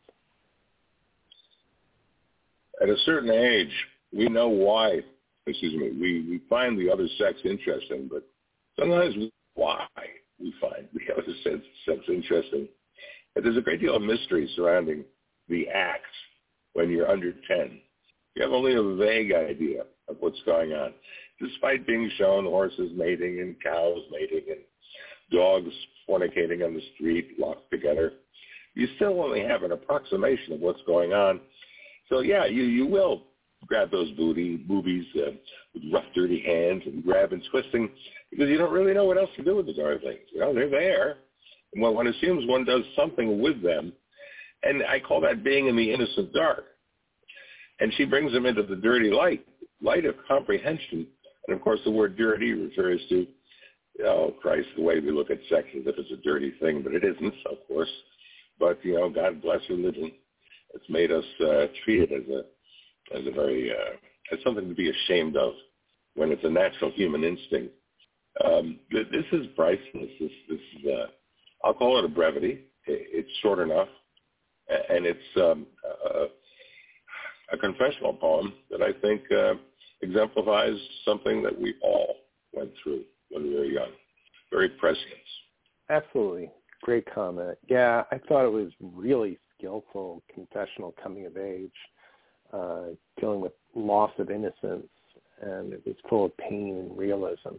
At a certain age, we know why, excuse me, we, we find the other sex interesting, but sometimes we, why we find the other sex, sex interesting. And there's a great deal of mystery surrounding the act when you're under ten. You have only a vague idea of what's going on, despite being shown horses mating and cows mating and dogs fornicating on the street, locked together. You still only have an approximation of what's going on. So, yeah, you, you will grab those booty boobies uh, with rough, dirty hands and grab and twisting, because you don't really know what else to do with the darn things. You know, they're there. Well, one assumes one does something with them, and I call that being in the innocent dark. And she brings them into the dirty light, light of comprehension. And, of course, the word dirty refers to, oh, Christ, the way we look at sex as if it's a dirty thing, but it isn't, of course. But, you know, God bless religion. It's made us uh, treat it as a, as a very, uh, as something to be ashamed of when it's a natural human instinct. Um, this is priceless. This, this is, uh, I'll call it a brevity. It's short enough, and it's um, a, a confessional poem that I think uh, exemplifies something that we all went through when we were young. Very prescient. Absolutely. Great comment. Yeah, I thought it was really skillful confessional coming of age, uh, dealing with loss of innocence, and it was full of pain and realism.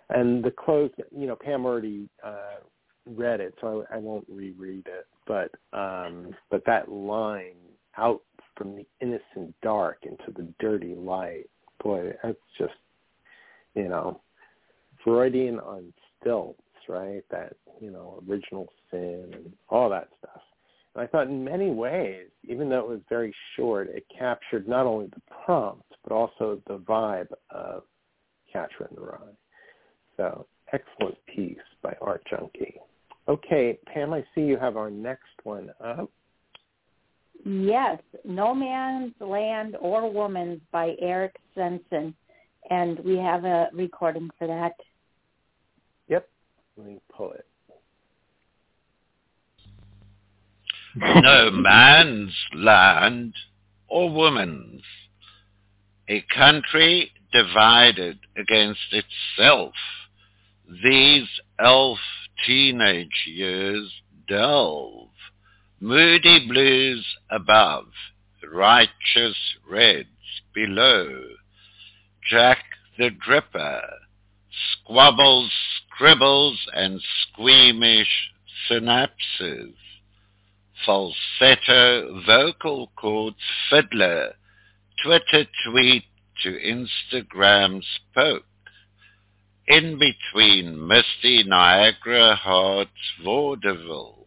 And the close, you know, Pam already uh, read it, so I, I won't reread it. But um, but that line, out from the innocent dark into the dirty light, boy, that's just, you know, Freudian on stilts, right? That, you know, original sin and all that stuff. And I thought in many ways, even though it was very short, it captured not only the prompt, but also the vibe of Catcher in the Rye. So, excellent piece by Art Junkie. Okay, Pam, I see you have our next one up. Yes, No Man's Land or Woman by Eric Svensson. And we have a recording for that. Yep, let me pull it. No man's land or woman's. A country divided against itself. These elf teenage years delve. Moody blues above, righteous reds below. Jack the Dripper squabbles, scribbles, and squeamish synapses. Falsetto vocal cords fiddler, Twitter tweet to Instagram's poke. In between misty Niagara hearts vaudeville.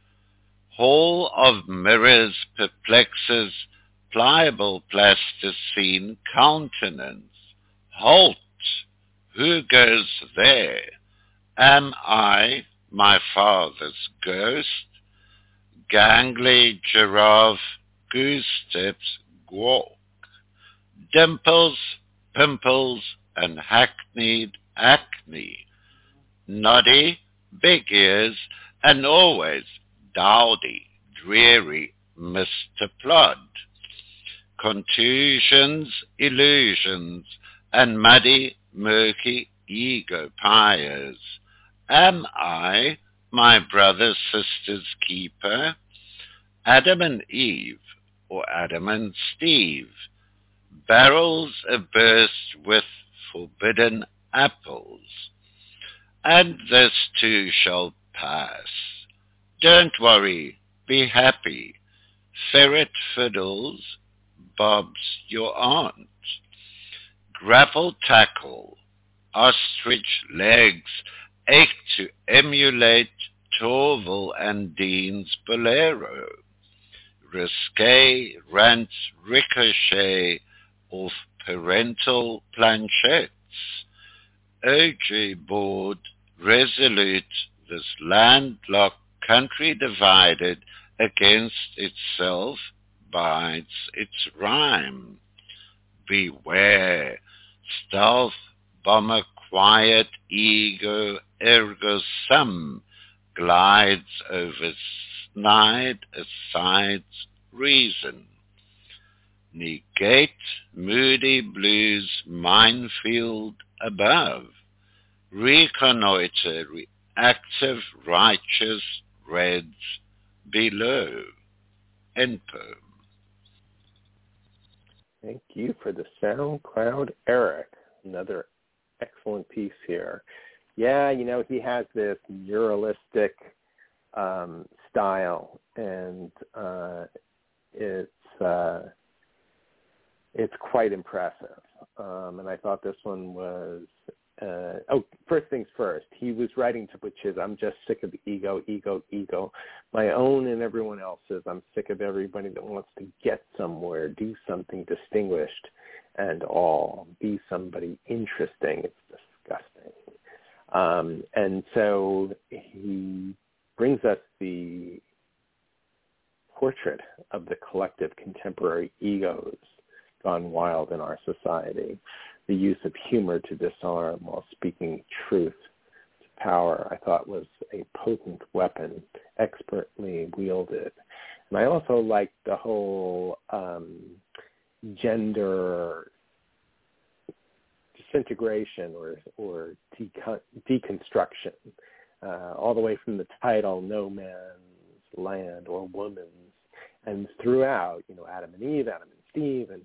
Hall of mirrors perplexes pliable plasticine countenance. Halt! Who goes there? Am I my father's ghost? Gangly giraffe, goose steps, gawk. Dimples, pimples, and hackneyed acne. Noddy, big ears, and always dowdy, dreary Mister Plod. Contusions, illusions, and muddy, murky ego pyres. Am I my brother, sister's keeper? Adam and Eve, or Adam and Steve? Barrels aburst with forbidden apples. And this too shall pass. Don't worry, be happy. Ferret fiddles, Bob's your aunt. Grapple tackle, ostrich legs, ache to emulate Torval and Dean's bolero. Risque rants ricochet off parental planchettes. O J board, resolute, this landlocked country divided against itself bides its rhyme. Beware, stealth, bomber, quiet, ego, ergo sum, glides over snide aside's reason. Negate moody blues minefield above. Reconnoiter reactive righteous reds below. End poem. Thank you for the SoundCloud, Eric. Another excellent piece here. Yeah, you know, he has this muralistic um, style, and uh, it's uh, it's quite impressive. Um, and I thought this one was, uh, oh, first things first, he was writing to witches, I'm just sick of ego, ego, ego. My own and everyone else's. I'm sick of everybody that wants to get somewhere, do something distinguished and all, be somebody interesting. It's disgusting. Um, and so he brings us the portrait of the collective contemporary egos gone wild in our society, the use of humor to disarm while speaking truth to power, I thought was a potent weapon, expertly wielded. And I also liked the whole um, gender disintegration or, or decon- deconstruction, uh, all the way from the title, No Man's Land or Woman's, and throughout, you know, Adam and Eve, Adam and Steve, and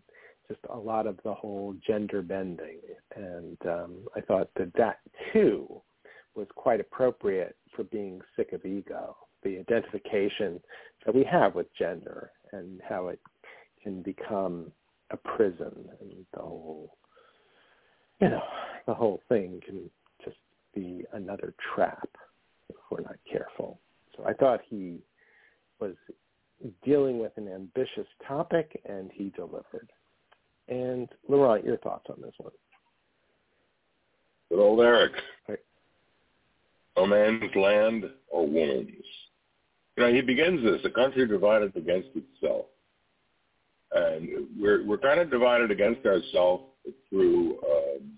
just a lot of the whole gender bending. And um, I thought that that, too, was quite appropriate for being sick of ego, the identification that we have with gender and how it can become a prison, and the whole, you know, the whole thing can just be another trap if we're not careful. So I thought he was dealing with an ambitious topic, and he delivered. And Laurent, your thoughts on this one? Good old Eric. Right. No man's land or woman's. You know, he begins this, a country divided against itself. And we're we're kind of divided against ourselves through um,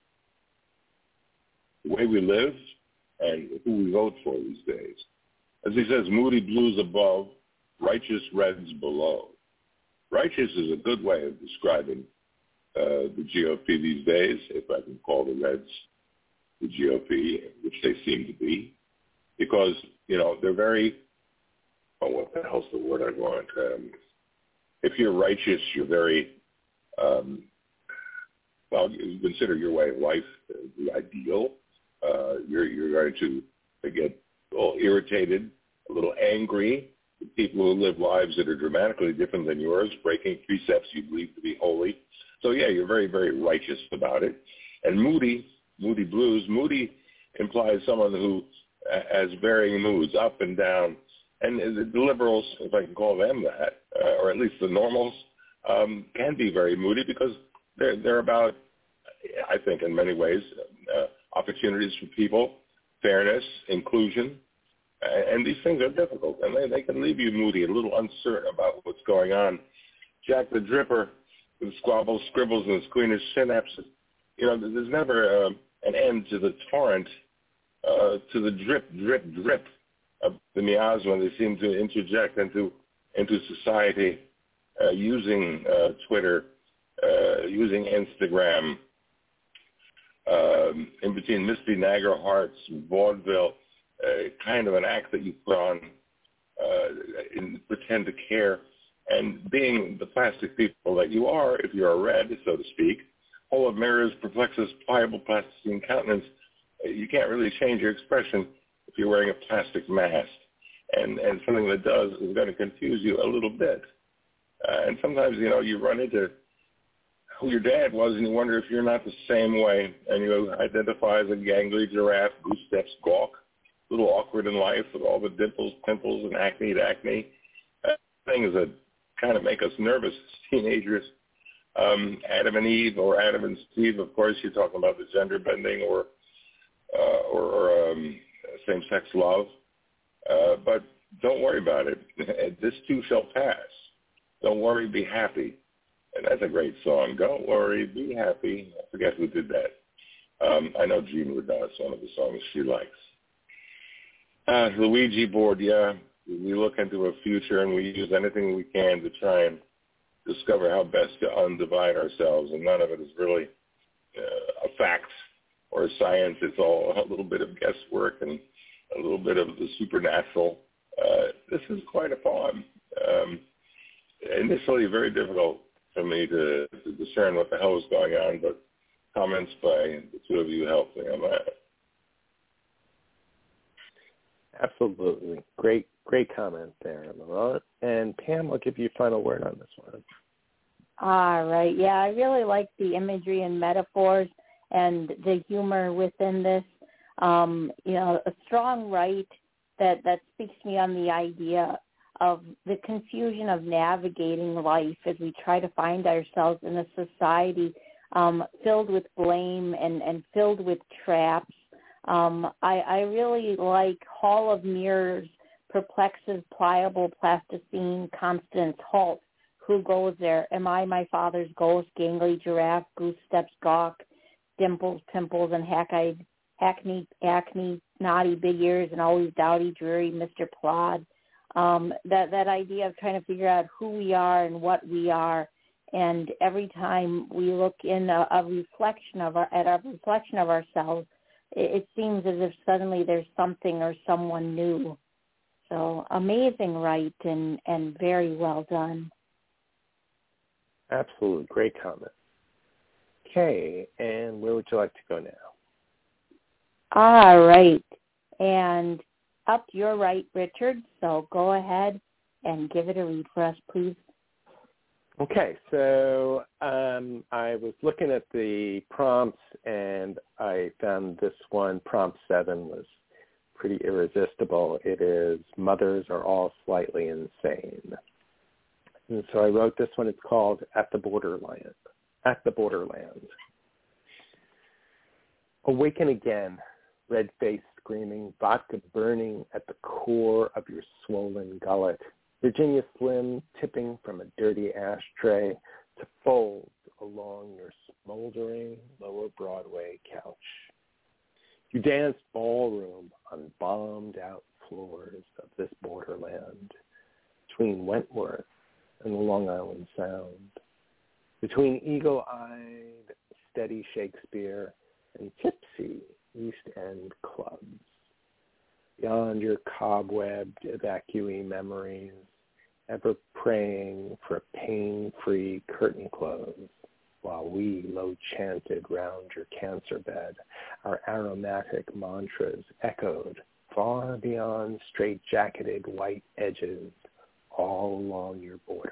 the way we live and who we vote for these days. As he says, moody blues above, righteous reds below. Righteous is a good way of describing uh, the G O P these days, if I can call the Reds the G O P, which they seem to be, because, you know, they're very, oh, what the hell's the word I want? Um, if you're righteous, you're very, um, well, you consider your way of life the ideal. Uh, you're, you're going to get a little irritated, a little angry with people who live lives that are dramatically different than yours, breaking precepts you believe to be holy. So, yeah, you're very, very righteous about it. And moody, moody blues, moody implies someone who has varying moods, up and down. And the liberals, if I can call them that, uh, or at least the normals, um, can be very moody because they're, they're about, I think in many ways, uh, opportunities for people, fairness, inclusion, and these things are difficult, and they, they can leave you moody, a little uncertain about what's going on. Jack the Dripper, who squabbles, scribbles, and squeamish synapses, you know, there's never uh, an end to the torrent, uh, to the drip, drip, drip of the miasma they seem to interject into into society uh, using uh, Twitter, uh, using Instagram, um, in between Misty Niagara Hearts, vaudeville, uh, kind of an act that you put on uh, and pretend to care, and being the plastic people that you are, if you're a red, so to speak, whole of mirrors, perplexes, pliable plasticine countenance, you can't really change your expression if you're wearing a plastic mask. And, and something that does is going to confuse you a little bit. Uh, and sometimes, you know, you run into who your dad was and you wonder if you're not the same way, and you identify as a gangly giraffe, goose steps, gawk, a little awkward in life with all the dimples, pimples, and acne to acne. Uh, things that kind of make us nervous as teenagers. Um, Adam and Eve, or Adam and Steve, of course, you're talking about the gender bending or uh, or, or um, same-sex love. Uh, but don't worry about it. This too shall pass. Don't worry, be happy. And that's a great song. Don't worry, be happy. I forget who did that. Um, I know Jean Wood does one of the songs she likes. Uh, the Ouija board, yeah. We look into a future and we use anything we can to try and discover how best to undivide ourselves, and none of it is really uh, a fact or a science. It's all a little bit of guesswork and a little bit of the supernatural. Uh, this is quite a poem. Um, initially very difficult for me to, to discern what the hell was going on, but comments by the two of you helped me on that. Absolutely. Great, great comment there, Laurent. And Pam, I'll give you a final word on this one. All right. Yeah, I really like the imagery and metaphors and the humor within this. Um, you know, a strong right that, that speaks to me on the idea of the confusion of navigating life as we try to find ourselves in a society um, filled with blame and, and filled with traps. Um, I, I really like Hall of Mirrors, perplexes, pliable, plasticine, Constance, halt. Who goes there? Am I my father's ghost, gangly giraffe, goose steps, gawk, dimples, pimples, and hack-eyed, hackney, acne, naughty big ears, and always dowdy, dreary Mister Plod. Um, that, that idea of trying to figure out who we are and what we are. And every time we look in a, a reflection of our, at a reflection of ourselves, it, it seems as if suddenly there's something or someone new. So amazing right and, and very well done. Absolutely. Great comment. Okay, and where would you like to go now? All right. And up your right, Richard. So go ahead and give it a read for us, please. Okay, so um, I was looking at the prompts, and I found this one, prompt seven, was pretty irresistible. It is, mothers are all slightly insane. And so I wrote this one. It's called At the Borderland. At the Borderland. Awaken again, red face screaming, vodka burning at the core of your swollen gullet. Virginia Slim tipping from a dirty ashtray to folds along your smoldering lower Broadway couch. You danced ballroom on bombed-out floors of this borderland, between Wentworth and the Long Island Sound, between eagle-eyed, steady Shakespeare and tipsy East End clubs, beyond your cobwebbed evacuee memories, ever praying for a pain-free curtain close, while we low-chanted round your cancer bed, our aromatic mantras echoed far beyond straight-jacketed white edges all along your borderland.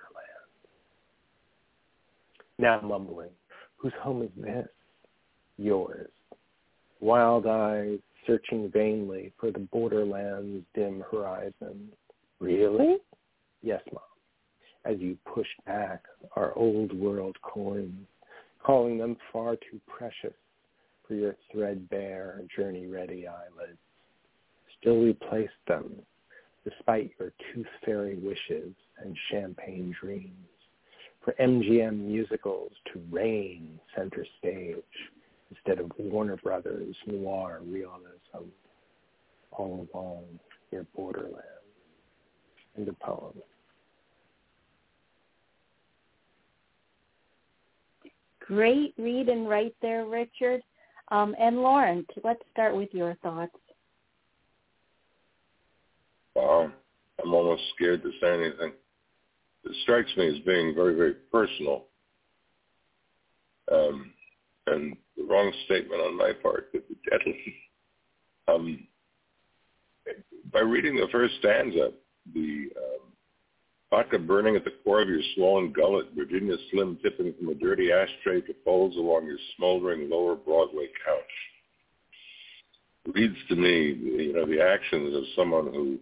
Now mumbling, whose home is this? Yours. Wild eyes searching vainly for the borderland's dim horizon. Really? Yes, Mom. As you push back our old world coins, calling them far too precious for your threadbare, journey-ready eyelids. Still replace them, despite your tooth fairy wishes and champagne dreams, for M G M musicals to reign center stage instead of Warner Brothers noir realism all along your borderland. End of poem. Great read and write there, Richard. Um, and Lauren, let's start with your thoughts. Wow, I'm almost scared to say anything. It strikes me as being very, very personal. Um, and the wrong statement on my part could be deadly. Um, by reading the first stanza, the um, vodka burning at the core of your swollen gullet, Virginia Slim tipping from a dirty ashtray to folds along your smoldering lower Broadway couch, reads to me, you know, the actions of someone who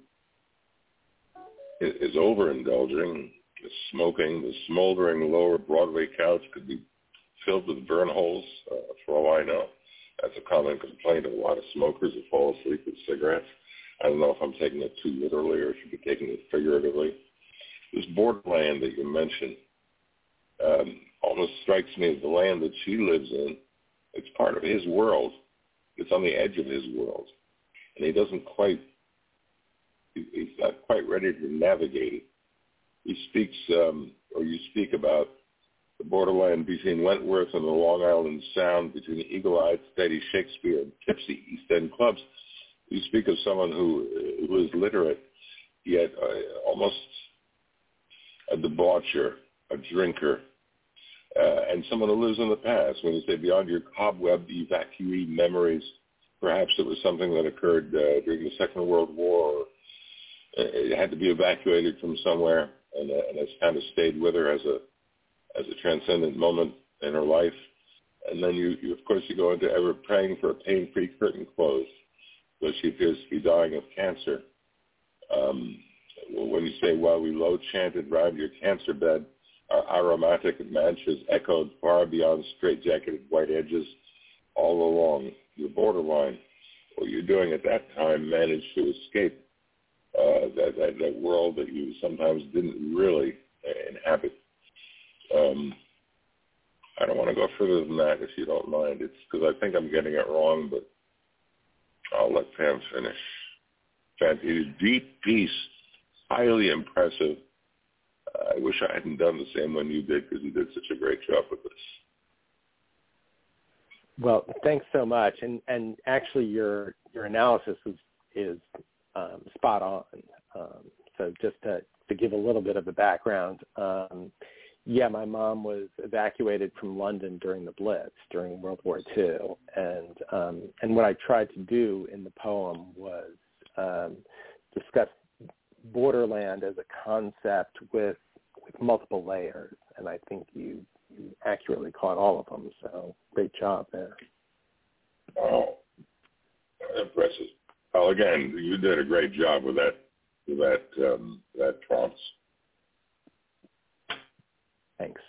is overindulging, is smoking. The smoldering lower Broadway couch could be filled with burn holes, uh, for all I know. That's a common complaint of a lot of smokers who fall asleep with cigarettes. I don't know if I'm taking it too literally or should be taking it figuratively. This borderland that you mentioned um, almost strikes me as the land that she lives in. It's part of his world. It's on the edge of his world. And he doesn't quite, he's not quite ready to navigate it. He speaks, um, or you speak about the borderland between Wentworth and the Long Island Sound, between the eagle-eyed, steady Shakespeare and tipsy East End clubs. You speak of someone who, who is literate, yet uh, almost a debaucher, a drinker, uh, and someone who lives in the past. When you say beyond your cobweb evacuee memories, perhaps it was something that occurred uh, during the Second World War, or it had to be evacuated from somewhere, and, uh, and it's kind of stayed with her as a as a transcendent moment in her life. And then you, you of course, you go into ever praying for a pain-free curtain close, because she appears to be dying of cancer. Um, when you say, while we low chanted round your cancer bed, our aromatic mantras echoed far beyond straight-jacketed white edges all along your borderline. What you're doing at that time managed to escape uh, that, that, that world that you sometimes didn't really inhabit. Um, I don't want to go further than that, if you don't mind. It's because I think I'm getting it wrong, but I'll let Pam finish. Fantastic, deep piece, highly impressive. I wish I hadn't done the same one you did, because you did such a great job with this. Well, thanks so much. And and actually, your your analysis is is um, spot on. Um, so just to, to give a little bit of a background, um, yeah, my mom was evacuated from London during the Blitz, during World War Two. And, um, and what I tried to do in the poem was um, discuss borderland as a concept with, with multiple layers. And I think you, you accurately caught all of them. So great job there. Oh, impressive. Well, again, you did a great job with that, with that, um, that prompt. Thanks.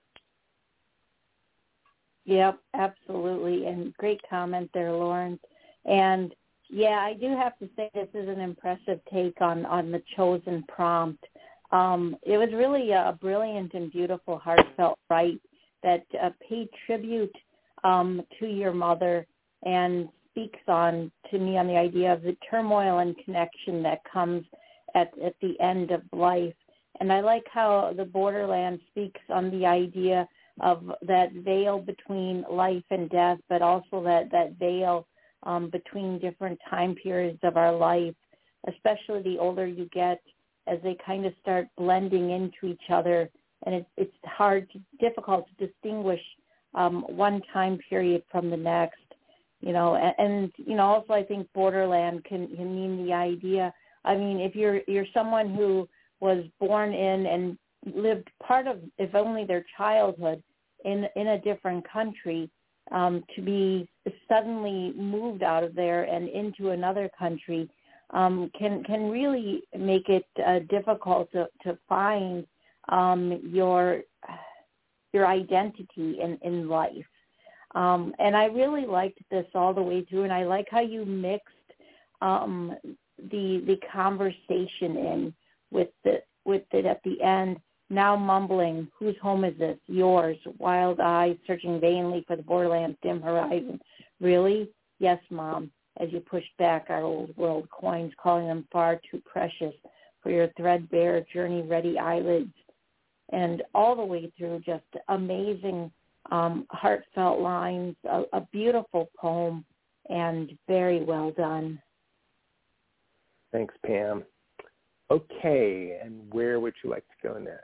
Yep, absolutely. And great comment there, Lawrence. And yeah, I do have to say this is an impressive take on, on the chosen prompt. Um, it was really a brilliant and beautiful, heartfelt write that uh, paid tribute um, to your mother and speaks on, to me, on the idea of the turmoil and connection that comes at, at the end of life. And I like how the borderland speaks on the idea of that veil between life and death, but also that, that veil um, between different time periods of our life, especially the older you get, as they kind of start blending into each other. And it, it's hard, to, difficult to distinguish um, one time period from the next. You know, and, and you know, also I think borderland can, can mean the idea. I mean, if you're you're someone who was born in and lived part of, if only their childhood, in in a different country, um, to be suddenly moved out of there and into another country um, can can really make it uh, difficult to, to find um, your your identity in, in life. Um, and I really liked this all the way through, and I like how you mixed um, the the conversation in with the with it at the end, now mumbling, whose home is this? Yours. Wild eyes searching vainly for the borderland's dim horizon. Really? Yes, Mom, as you push back our old world coins, calling them far too precious for your threadbare, journey-ready eyelids. And all the way through, just amazing, um, heartfelt lines, a, a beautiful poem, and very well done. Thanks, Pam. Okay, and where would you like to go next?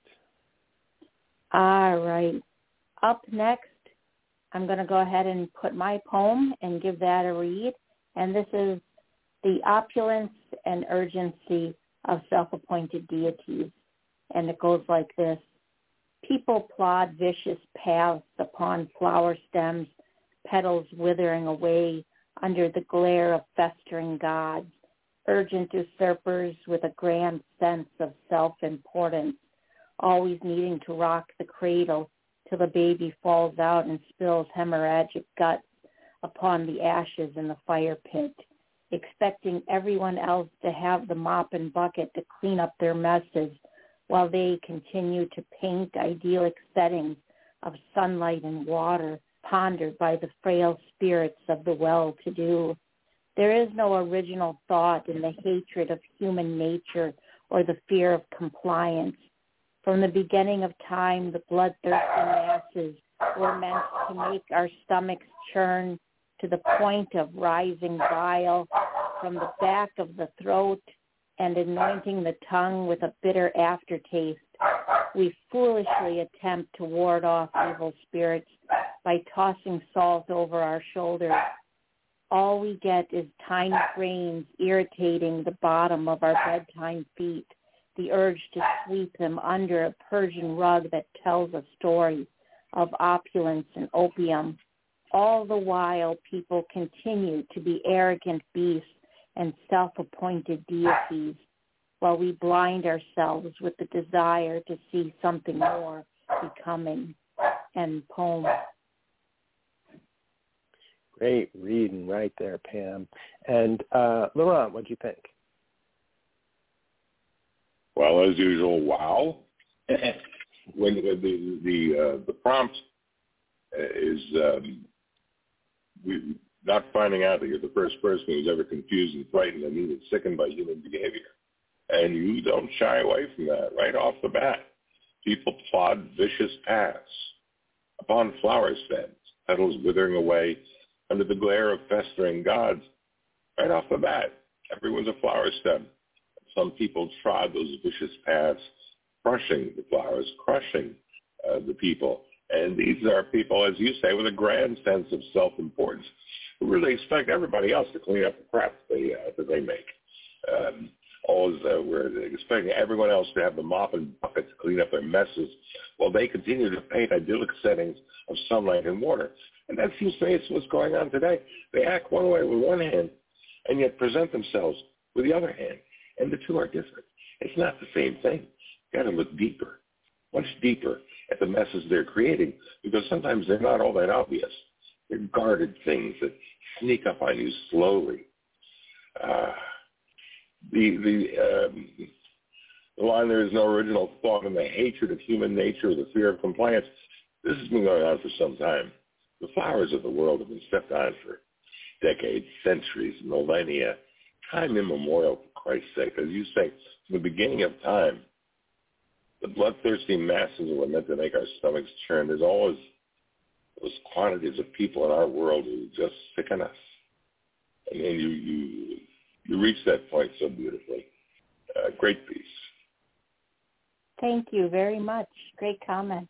All right. Up next, I'm going to go ahead and put my poem and give that a read. And this is The Opulence and Urgency of Self-Appointed Deities. And it goes like this. People plod vicious paths upon flower stems, petals withering away under the glare of festering gods. Urgent usurpers with a grand sense of self-importance, always needing to rock the cradle till the baby falls out and spills hemorrhagic guts upon the ashes in the fire pit, expecting everyone else to have the mop and bucket to clean up their messes while they continue to paint idyllic settings of sunlight and water pondered by the frail spirits of the well-to-do. There is no original thought in the hatred of human nature or the fear of compliance. From the beginning of time, the bloodthirsty masses were meant to make our stomachs churn to the point of rising bile from the back of the throat and anointing the tongue with a bitter aftertaste. We foolishly attempt to ward off evil spirits by tossing salt over our shoulders. All we get is tiny grains irritating the bottom of our bedtime feet, the urge to sweep them under a Persian rug that tells a story of opulence and opium. All the while, people continue to be arrogant beasts and self-appointed deities, while we blind ourselves with the desire to see something more becoming. End poem. Great reading right there, Pam. And uh, Laurent, what'd you think? Well, as usual, wow. when the the the, uh, the prompt is um, we not finding out that you're the first person who's ever confused and frightened and even sickened by human behavior, and you don't shy away from that right off the bat. People plod vicious paths upon flower stems, petals withering away under the glare of festering gods. Right off the bat, everyone's a flower stem. Some people trod those vicious paths crushing the flowers, crushing uh, the people. And these are people, as you say, with a grand sense of self-importance, who really expect everybody else to clean up the crap they, uh, that they make. Um, always, uh, we're expecting everyone else to have the mop and bucket to clean up their messes while they continue to paint idyllic settings of sunlight and water. And that seems to me it's what's going on today. They act one way with one hand and yet present themselves with the other hand. And the two are different. It's not the same thing. You've got to look deeper, much deeper at the messes they're creating, because sometimes they're not all that obvious. They're guarded things that sneak up on you slowly. Uh, the the, um, the line, there is no original thought in the hatred of human nature or the fear of compliance. This has been going on for some time. The flowers of the world have been stepped on for decades, centuries, millennia, time immemorial, for Christ's sake. As you say, from the beginning of time, the bloodthirsty masses were meant to make our stomachs churn. There's always those quantities of people in our world who just sicken us. And then you, you, you reach that point so beautifully. Uh, great piece. Thank you very much. Great comment.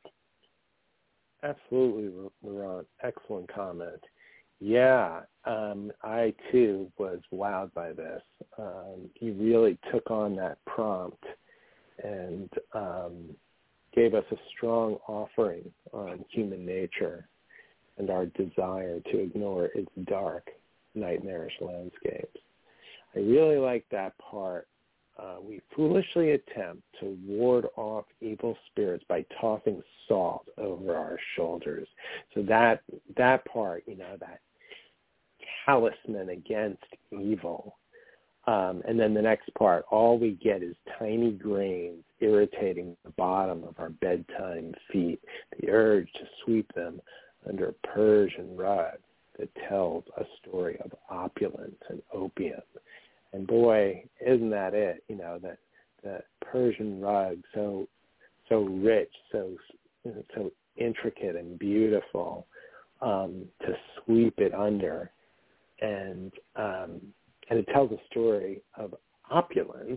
Absolutely, Laurent. Excellent comment. Yeah, um, I too was wowed by this. Um, you really took on that prompt and um, gave us a strong offering on human nature and our desire to ignore its dark, nightmarish landscapes. I really like that part. Uh, we foolishly attempt to ward off evil spirits by tossing salt over our shoulders. So that that part, you know, that talisman against evil. Um, and then the next part, all we get is tiny grains irritating the bottom of our bedtime feet, the urge to sweep them under a Persian rug that tells a story of opulence and opium. And boy, isn't that it? You know, that the Persian rug, so so rich, so so intricate and beautiful, um, to sweep it under, and um, and it tells a story of opulence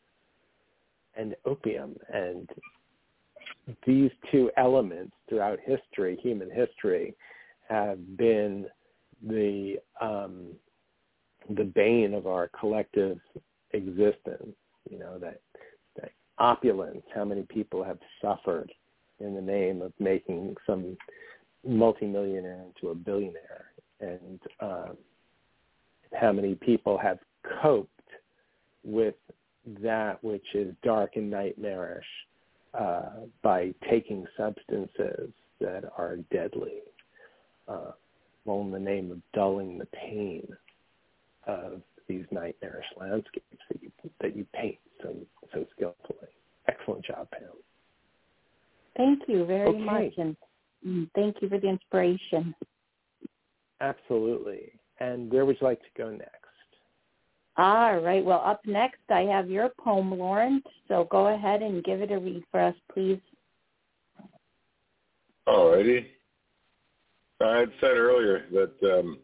and opium, and these two elements throughout history, human history, have been the um, the bane of our collective existence. You know, that, that opulence, how many people have suffered in the name of making some multimillionaire into a billionaire, and um, how many people have coped with that which is dark and nightmarish uh, by taking substances that are deadly, uh, all in the name of dulling the pain of these nightmarish landscapes that you that you paint so so skillfully. Excellent job, Pam. Thank you very okay. much, and mm, thank you for the inspiration. Absolutely. And where would you like to go next? All right. Well, up next, I have your poem, Lauren. So go ahead and give it a read for us, please. All righty. I had said earlier that, um,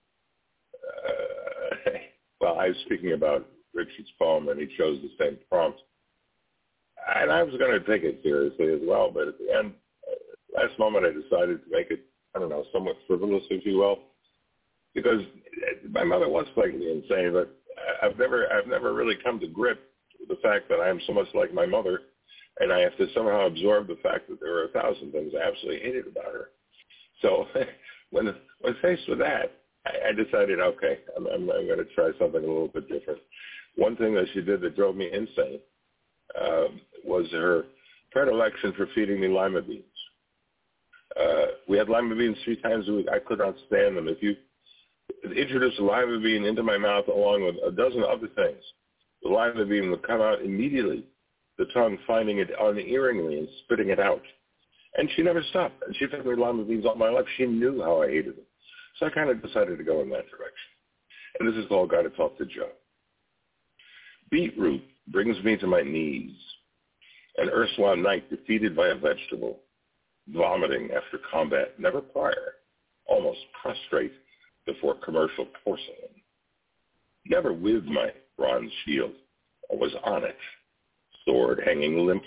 uh, well, I was speaking about Richard's poem, and he chose the same prompt. And I was going to take it seriously as well, but at the end, uh, last moment, I decided to make it, I don't know, somewhat frivolous, if you will, because my mother was slightly insane, but I've never, I've never really come to grip with the fact that I am so much like my mother, and I have to somehow absorb the fact that there are a thousand things I absolutely hated about her. So when when faced with that, I, I decided, okay, I'm, I'm, I'm going to try something a little bit different. One thing that she did that drove me insane uh, was her predilection for feeding me lima beans. Uh, we had lima beans three times a week. I could not stand them. If you introduce a lima bean into my mouth along with a dozen other things, the lima bean would come out immediately, the tongue finding it unerringly and spitting it out. And she never stopped. And she fed me lima beans all my life. She knew how I hated them. So I kind of decided to go in that direction. And this is called Gotta Talk to Joe. Beetroot brings me to my knees. An erstwhile knight defeated by a vegetable, vomiting after combat, never prior, almost prostrate before commercial porcelain. Never with my bronze shield, I was on it, sword hanging limply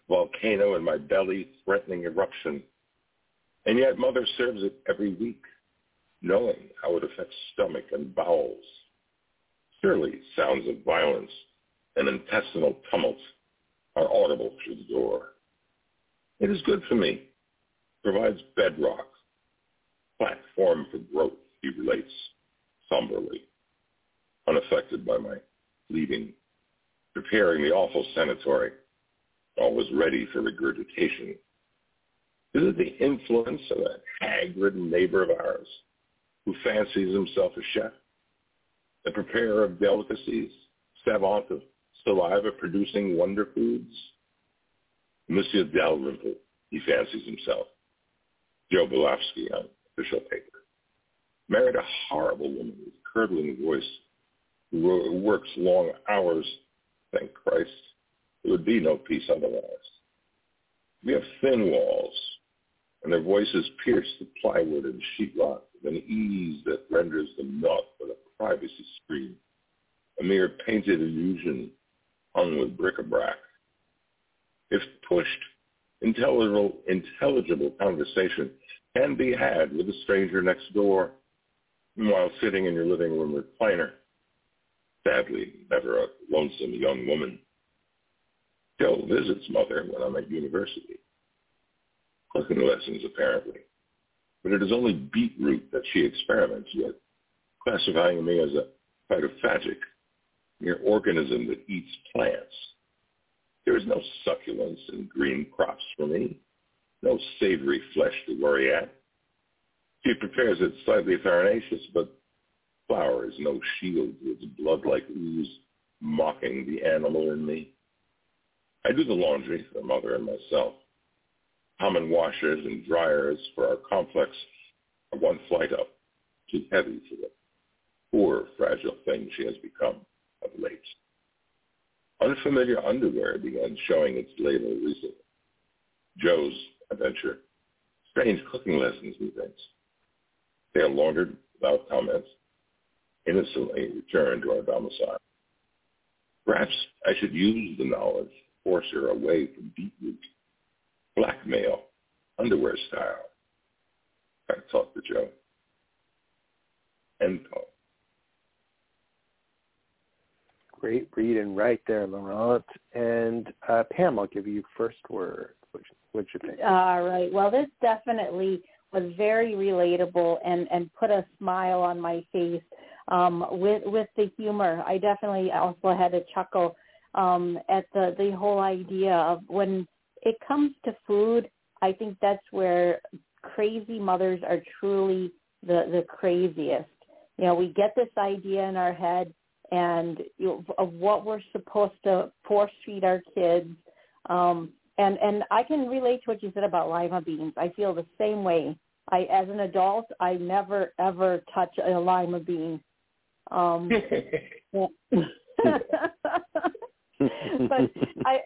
volcano in my belly threatening eruption. And yet Mother serves it every week, knowing how it affects stomach and bowels. Surely sounds of violence and intestinal tumult are audible through the door. It is good for me, provides bedrock, platform for growth, he relates somberly, unaffected by my leaving, preparing the awful sanatory, always ready for regurgitation. Is it the influence of a hag-ridden neighbor of ours who fancies himself a chef, a preparer of delicacies, savant of saliva-producing wonder foods? Monsieur Dalrymple, he fancies himself. Joe Belofsky on official paper. Married a horrible woman with curdling voice who works long hours. Thank Christ. There would be no peace otherwise. We have thin walls, and their voices pierce the plywood and sheetrock with an ease that renders them naught but a privacy screen, a mere painted illusion hung with bric-a-brac. If pushed, intelligible, intelligible conversation can be had with a stranger next door while sitting in your living room recliner. Sadly, never a lonesome young woman. Joe visits Mother when I'm at university. Cooking lessons, apparently. But it is only beetroot that she experiments with, classifying me as a phytophagic, mere organism that eats plants. There is no succulence in green crops for me, no savory flesh to worry at. She prepares it slightly farinaceous, but flour is no shield to its blood-like ooze mocking the animal in me. I do the laundry for Mother and myself. Common washers and dryers for our complex are one flight up, too heavy for the poor, fragile thing she has become of late. Unfamiliar underwear began showing its label recently. Joe's adventure. Strange cooking lessons, he thinks. They are laundered without comments, innocently returned to our domicile. Perhaps I should use the knowledge to force her away from beetroot, blackmail, underwear style. I talk to Joe. End poem. Great reading right there, Laurent. And uh, Pam, I'll give you first word. What what you think? All right. Well, this definitely was very relatable and, and put a smile on my face um, with with the humor. I definitely also had a chuckle um, at the, the whole idea of when it comes to food, I think that's where crazy mothers are truly the, the craziest. You know, we get this idea in our head and you know, of what we're supposed to force feed our kids. Um, and, and I can relate to what you said about lima beans. I feel the same way. I, as an adult, I never, ever touch a lima bean. Um, but I,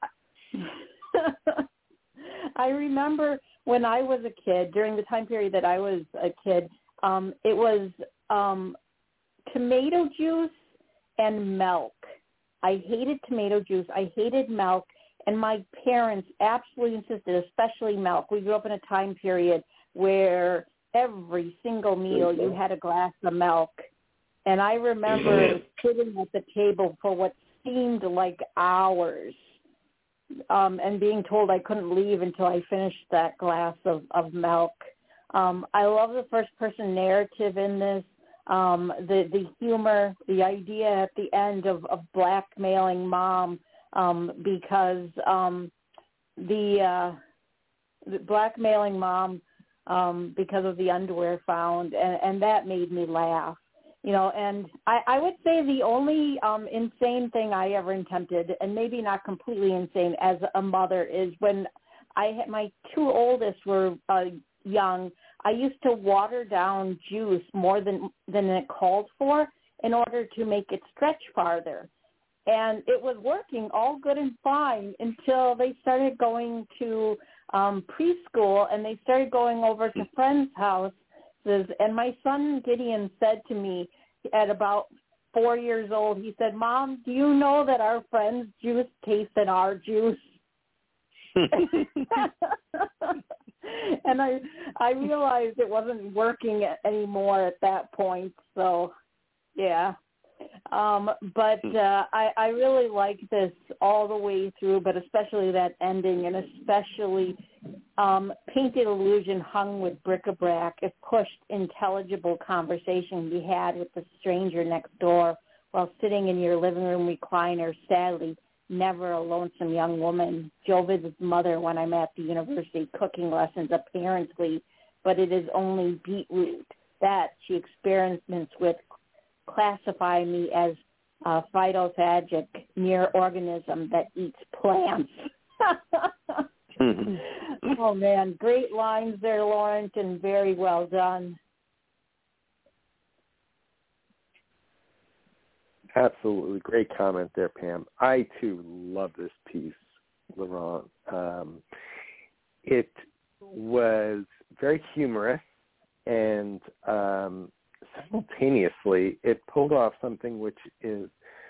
I remember when I was a kid, during the time period that I was a kid, um, it was um, tomato juice and milk. I hated tomato juice. I hated milk. And my parents absolutely insisted, especially milk. We grew up in a time period where every single meal you had a glass of milk. And I remember sitting at the table for what seemed like hours um, and being told I couldn't leave until I finished that glass of, of milk. Um, I love the first-person narrative in this. Um, the, the humor, the idea at the end of, of blackmailing mom um, because um, the, uh, the blackmailing mom um, because of the underwear found, and, and that made me laugh. You know, and I, I would say the only um, insane thing I ever attempted, and maybe not completely insane as a mother, is when I had my two oldest were uh, young. I used to water down juice more than than it called for in order to make it stretch farther. And it was working all good and fine until they started going to um, preschool and they started going over to friends' houses. And my son Gideon said to me at about four years old, he said, "Mom, do you know that our friend's juice tastes in our juice?" And I I realized it wasn't working anymore at that point. So, yeah. Um, but uh, I, I really like this all the way through, but especially that ending, and especially um, Painted Illusion hung with bric-a-brac. It pushed intelligible conversation we had with the stranger next door while sitting in your living room recliner, sadly, never a lonesome young woman. Joe visits mother when I'm at the university cooking lessons, apparently, but it is only beetroot that she experiments with. Classify me as a phytophagic near organism that eats plants. Oh, man, great lines there, Lawrence, and very well done. Absolutely. Great comment there, Pam. I, too, love this piece, Laurent. Um, it was very humorous, and um, simultaneously, it pulled off something which is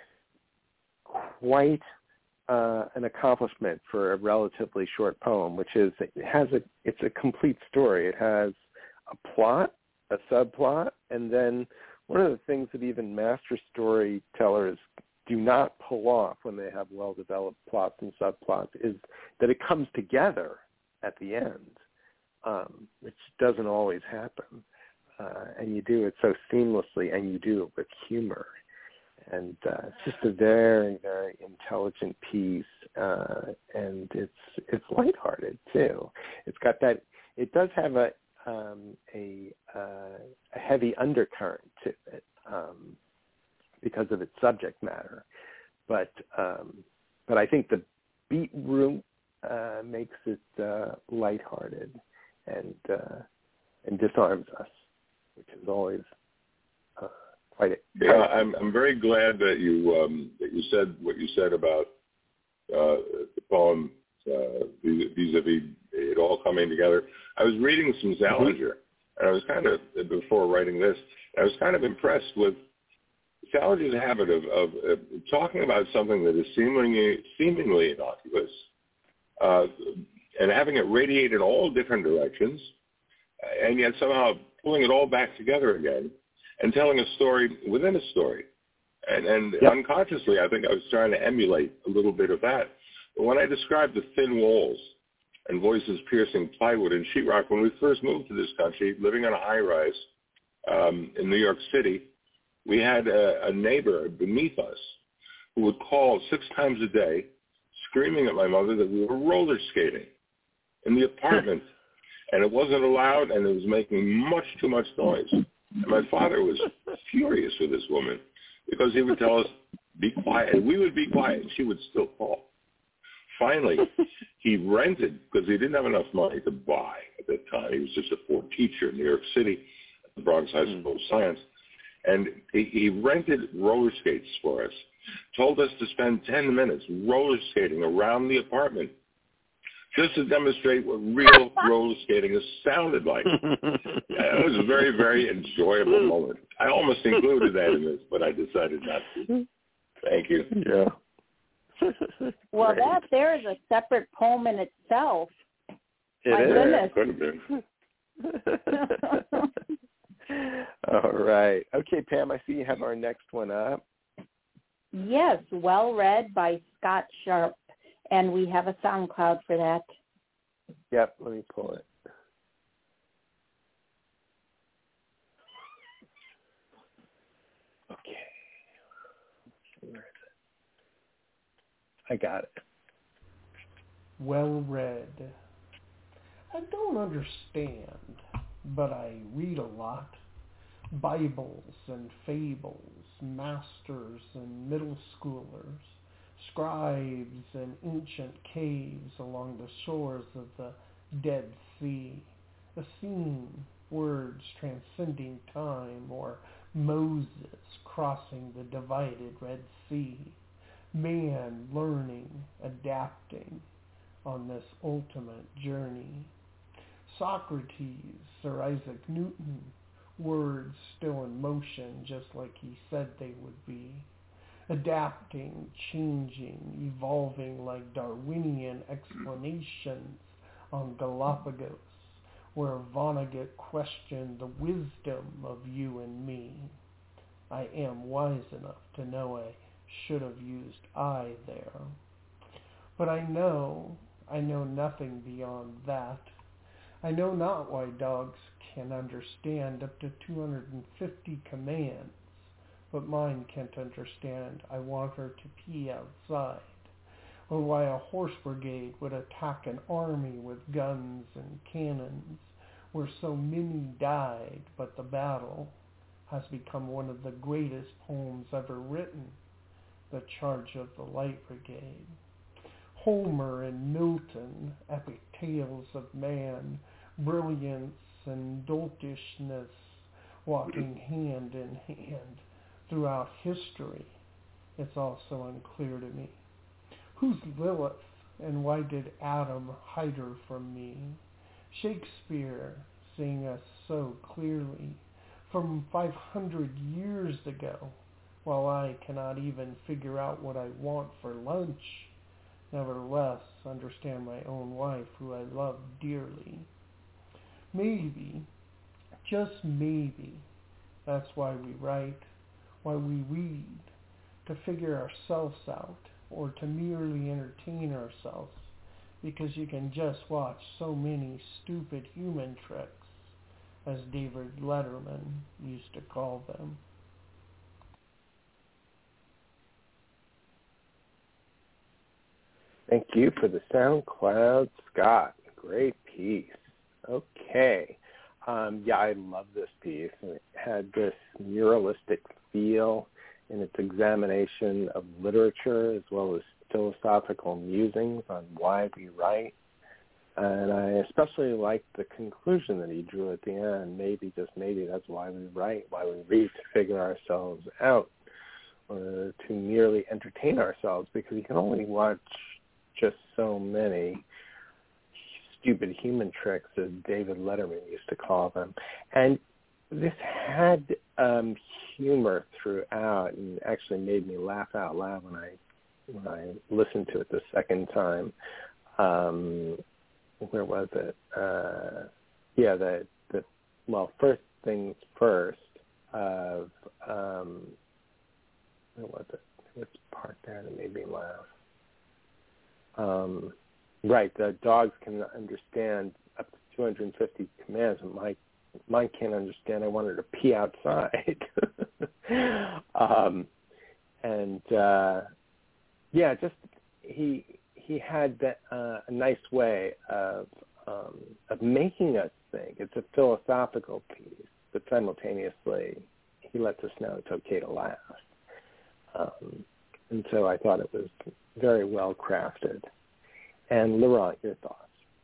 quite uh, an accomplishment for a relatively short poem, which is it has a it's a complete story. It has a plot, a subplot, and then one of the things that even master storytellers do not pull off when they have well-developed plots and subplots is that it comes together at the end, um, which doesn't always happen. Uh, and you do it so seamlessly, and you do it with humor. And uh, it's just a very, very intelligent piece, uh, and it's it's lighthearted too. It's got that. It does have a um, a, uh, a heavy undercurrent to it um, because of its subject matter, but um, but I think the beetroot uh, makes it uh, lighthearted and uh, and disarms us, which is always uh, quite a... Yeah, I'm I'm very glad that you um, that you said what you said about uh, the poem uh, vis-a-vis it all coming together. I was reading some Salinger, and I was kind of, before writing this, I was kind of impressed with Salinger's habit of, of, of talking about something that is seemingly, seemingly innocuous uh, and having it radiate in all different directions, and yet somehow pulling it all back together again and telling a story within a story. And, and yep. unconsciously, I think I was trying to emulate a little bit of that. But when I described the thin walls and voices piercing plywood and sheetrock, when we first moved to this country, living on a high-rise um, in New York City, we had a, a neighbor beneath us who would call six times a day screaming at my mother that we were roller skating in the apartment. And it wasn't allowed, and it was making much too much noise. And my father was furious with this woman because he would tell us, be quiet. And we would be quiet, and she would still call. Finally, he rented, because he didn't have enough money to buy at that time. He was just a poor teacher in New York City at the Bronx High School of Science. And he, he rented roller skates for us, told us to spend ten minutes roller skating around the apartment just to demonstrate what real roller skating has sounded like. It was a very, very enjoyable moment. I almost included that in this, but I decided not to. Thank you. Yeah. Well, that there is a separate poem in itself. It My is. goodness. Could have been. All right. Okay, Pam, I see you have our next one up. Yes, Well Read by Scott Sharp, and we have a SoundCloud for that. Yep, let me pull it. Okay. Where is it? I got it. Well read. I don't understand, but I read a lot. Bibles and fables, masters and middle schoolers, scribes and ancient caves along the shores of the Dead Sea, a scene, words transcending time, or Moses crossing the divided Red Sea, man learning, adapting on this ultimate journey. Socrates, Sir Isaac Newton, words still in motion just like he said they would be. adapting, changing, evolving like Darwinian explanations on Galapagos, where Vonnegut questioned the wisdom of you and me. I am wise enough to know I should have used I there. But I know, I know nothing beyond that. I know not why dogs can understand up to two hundred fifty commands, but mine can't understand I want her to pee outside, or why a horse brigade would attack an army with guns and cannons, where so many died, but the battle has become one of the greatest poems ever written, The Charge of the Light Brigade. Homer and Milton, epic tales of man, brilliance and doltishness walking hand in hand throughout history. It's also unclear to me. Who's Lilith, and why did Adam hide her from me? Shakespeare, seeing us so clearly from five hundred years ago, while I cannot even figure out what I want for lunch, nevertheless understand my own wife, who I love dearly. Maybe, just maybe, that's why we write, why we read, to figure ourselves out, or to merely entertain ourselves, because you can just watch so many stupid human tricks, as David Letterman used to call them. Thank you for the SoundCloud, Scott. Great piece. Okay. Um, yeah, I love this piece. It had this muralistic feel in its examination of literature as well as philosophical musings on why we write. And I especially liked the conclusion that he drew at the end. Maybe, just maybe, that's why we write, why we read, to figure ourselves out, or to merely entertain ourselves, because you can only watch just so many stupid human tricks, as David Letterman used to call them. And this had um, humor throughout, and actually made me laugh out loud when I when I listened to it the second time. Um, where was it? Uh, yeah, the the well, first things first. Of um, where was it? Which part there that made me laugh? Um, right, the dogs can understand up to two hundred fifty commands, and my mine can't understand. I want her to pee outside. um, and uh, yeah, just he he had that, uh, a nice way of um, of making us think. It's a philosophical piece, but simultaneously he lets us know it's okay to laugh. Um, and so I thought it was very well crafted. And Laurent, your thoughts?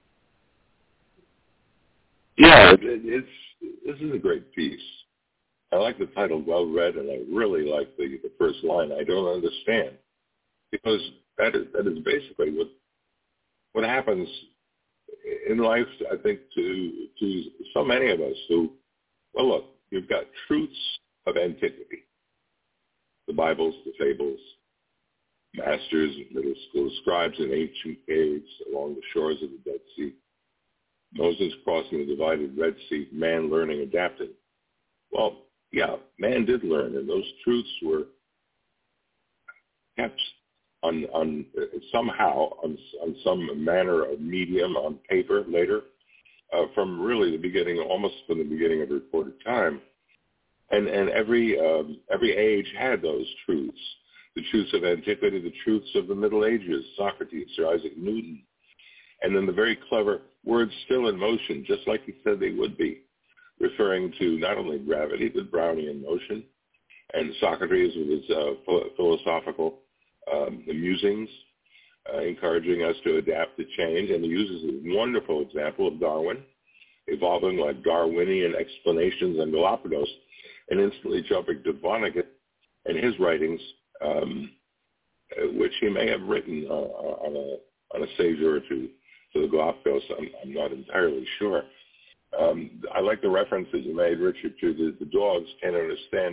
Yeah, it, it's this is a great piece. I like the title, Well Read, and I really like the, the first line, I don't understand, because that is that is basically what what happens in life. I think to to so many of us who, well, look, you've got truths of antiquity, the Bibles, the fables, masters of middle school scribes in ancient caves along the shores of the Dead Sea, Moses crossing the divided Red Sea, man learning, adapting. Well, yeah, man did learn, and those truths were kept on, on uh, somehow on, on some manner of medium on paper later, uh, from really the beginning, almost from the beginning of recorded time, and and every um, every age had those truths. The truths of antiquity, the truths of the Middle Ages, Socrates, Sir Isaac Newton, and then the very clever words still in motion, just like he said they would be, referring to not only gravity, but Brownian motion, and Socrates with his uh, philosophical um, musings, uh, encouraging us to adapt to change, and he uses a wonderful example of Darwin, evolving like Darwinian explanations on Galapagos, and instantly jumping to Vonnegut and his writings, um, which he may have written uh, on a on a stage or two to the Galapagos. I'm, I'm not entirely sure. Um, I like the reference that you made, Richard, to the, the dogs can't understand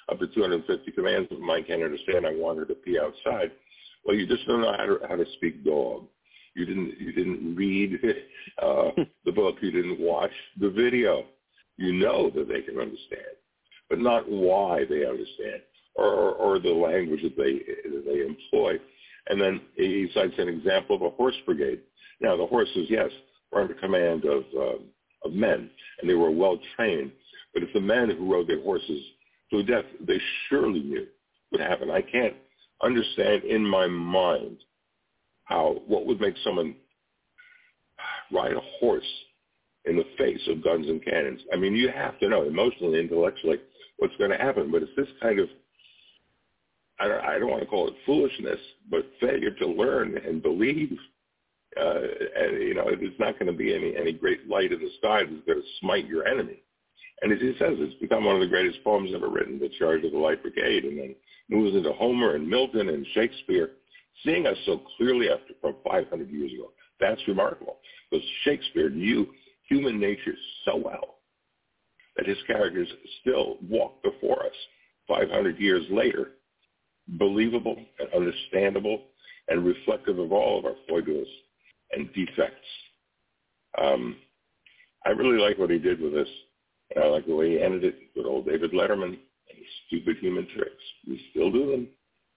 of the two hundred fifty commands that mine can't understand. I want her to pee outside. Well, you just don't know how to, how to speak dog. You didn't you didn't read uh, the book. You didn't watch the video. You know that they can understand, but not why they understand or, or, or the language that they that they employ. And then he cites an example of a horse brigade. Now, the horses, yes, were under command of uh, of men, and they were well trained. But if the men who rode their horses to death, they surely knew what happened. I can't understand in my mind how what would make someone ride a horse in the face of guns and cannons. I mean, you have to know emotionally, intellectually, what's going to happen. But it's this kind of, I don't, I don't want to call it foolishness, but failure to learn and believe. Uh, and, you know, it's not going to be any, any great light in the sky that's going to smite your enemy. And as he says, it's become one of the greatest poems ever written, The Charge of the Light Brigade, and then moves into Homer and Milton and Shakespeare, seeing us so clearly after from five hundred years ago. That's remarkable, because Shakespeare knew human nature so well that his characters still walk before us five hundred years later, believable and understandable and reflective of all of our foibles and defects. Um, I really like what he did with this. And I like the way he ended it with old David Letterman and his stupid human tricks. We still do them.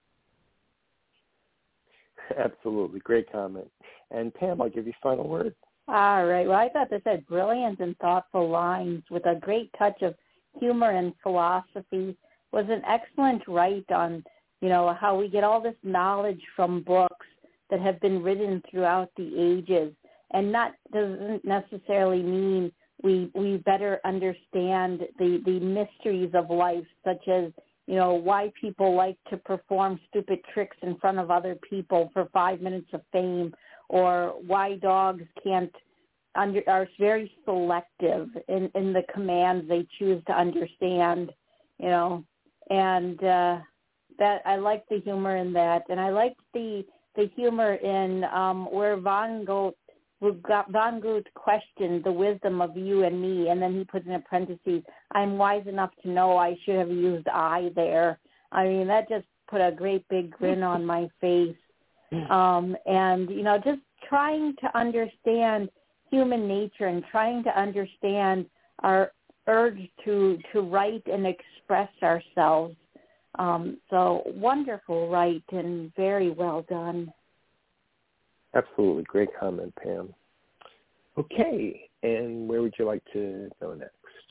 Absolutely. Great comment. And Pam, I'll give you final word. All right. Well, I thought this had brilliant and thoughtful lines with a great touch of humor and philosophy. Was an excellent write on, you know, how we get all this knowledge from books that have been written throughout the ages, and not doesn't necessarily mean we we better understand the, the mysteries of life, such as, you know, why people like to perform stupid tricks in front of other people for five minutes of fame, or why dogs can't under are very selective in, in the commands they choose to understand, you know, and uh, that I like the humor in that, and I liked the the humor in um, where Von Goethe Von Goethe questioned the wisdom of you and me, and then he puts in parentheses, I'm wise enough to know I should have used I there. I mean, that just put a great big grin on my face. Um, and, you know, just trying to understand human nature and trying to understand our urge to, to write and express ourselves. Um, so wonderful write and very well done. Absolutely. Great comment, Pam. Okay. And where would you like to go next?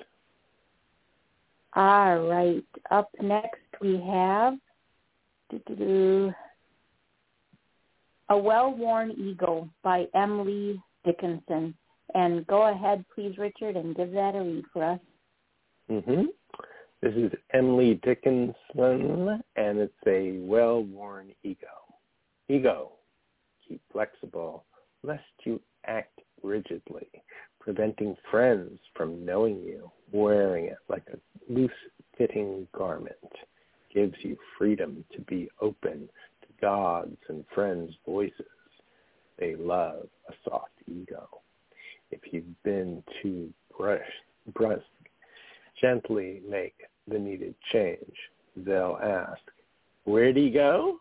All right. Up next we have A Well-Worn Eagle by Emily Dickinson. And go ahead, please, Richard, and give that a read for us. Mm-hmm. This is Emily Dickinson, and it's A Well-Worn Ego. Ego. Keep flexible, lest you act rigidly, preventing friends from knowing you. Wearing it like a loose-fitting garment gives you freedom to be open to God's and friends' voices. They love a soft ego. If you've been too brush, brusque, gently make the needed change. They'll ask, where'd he go?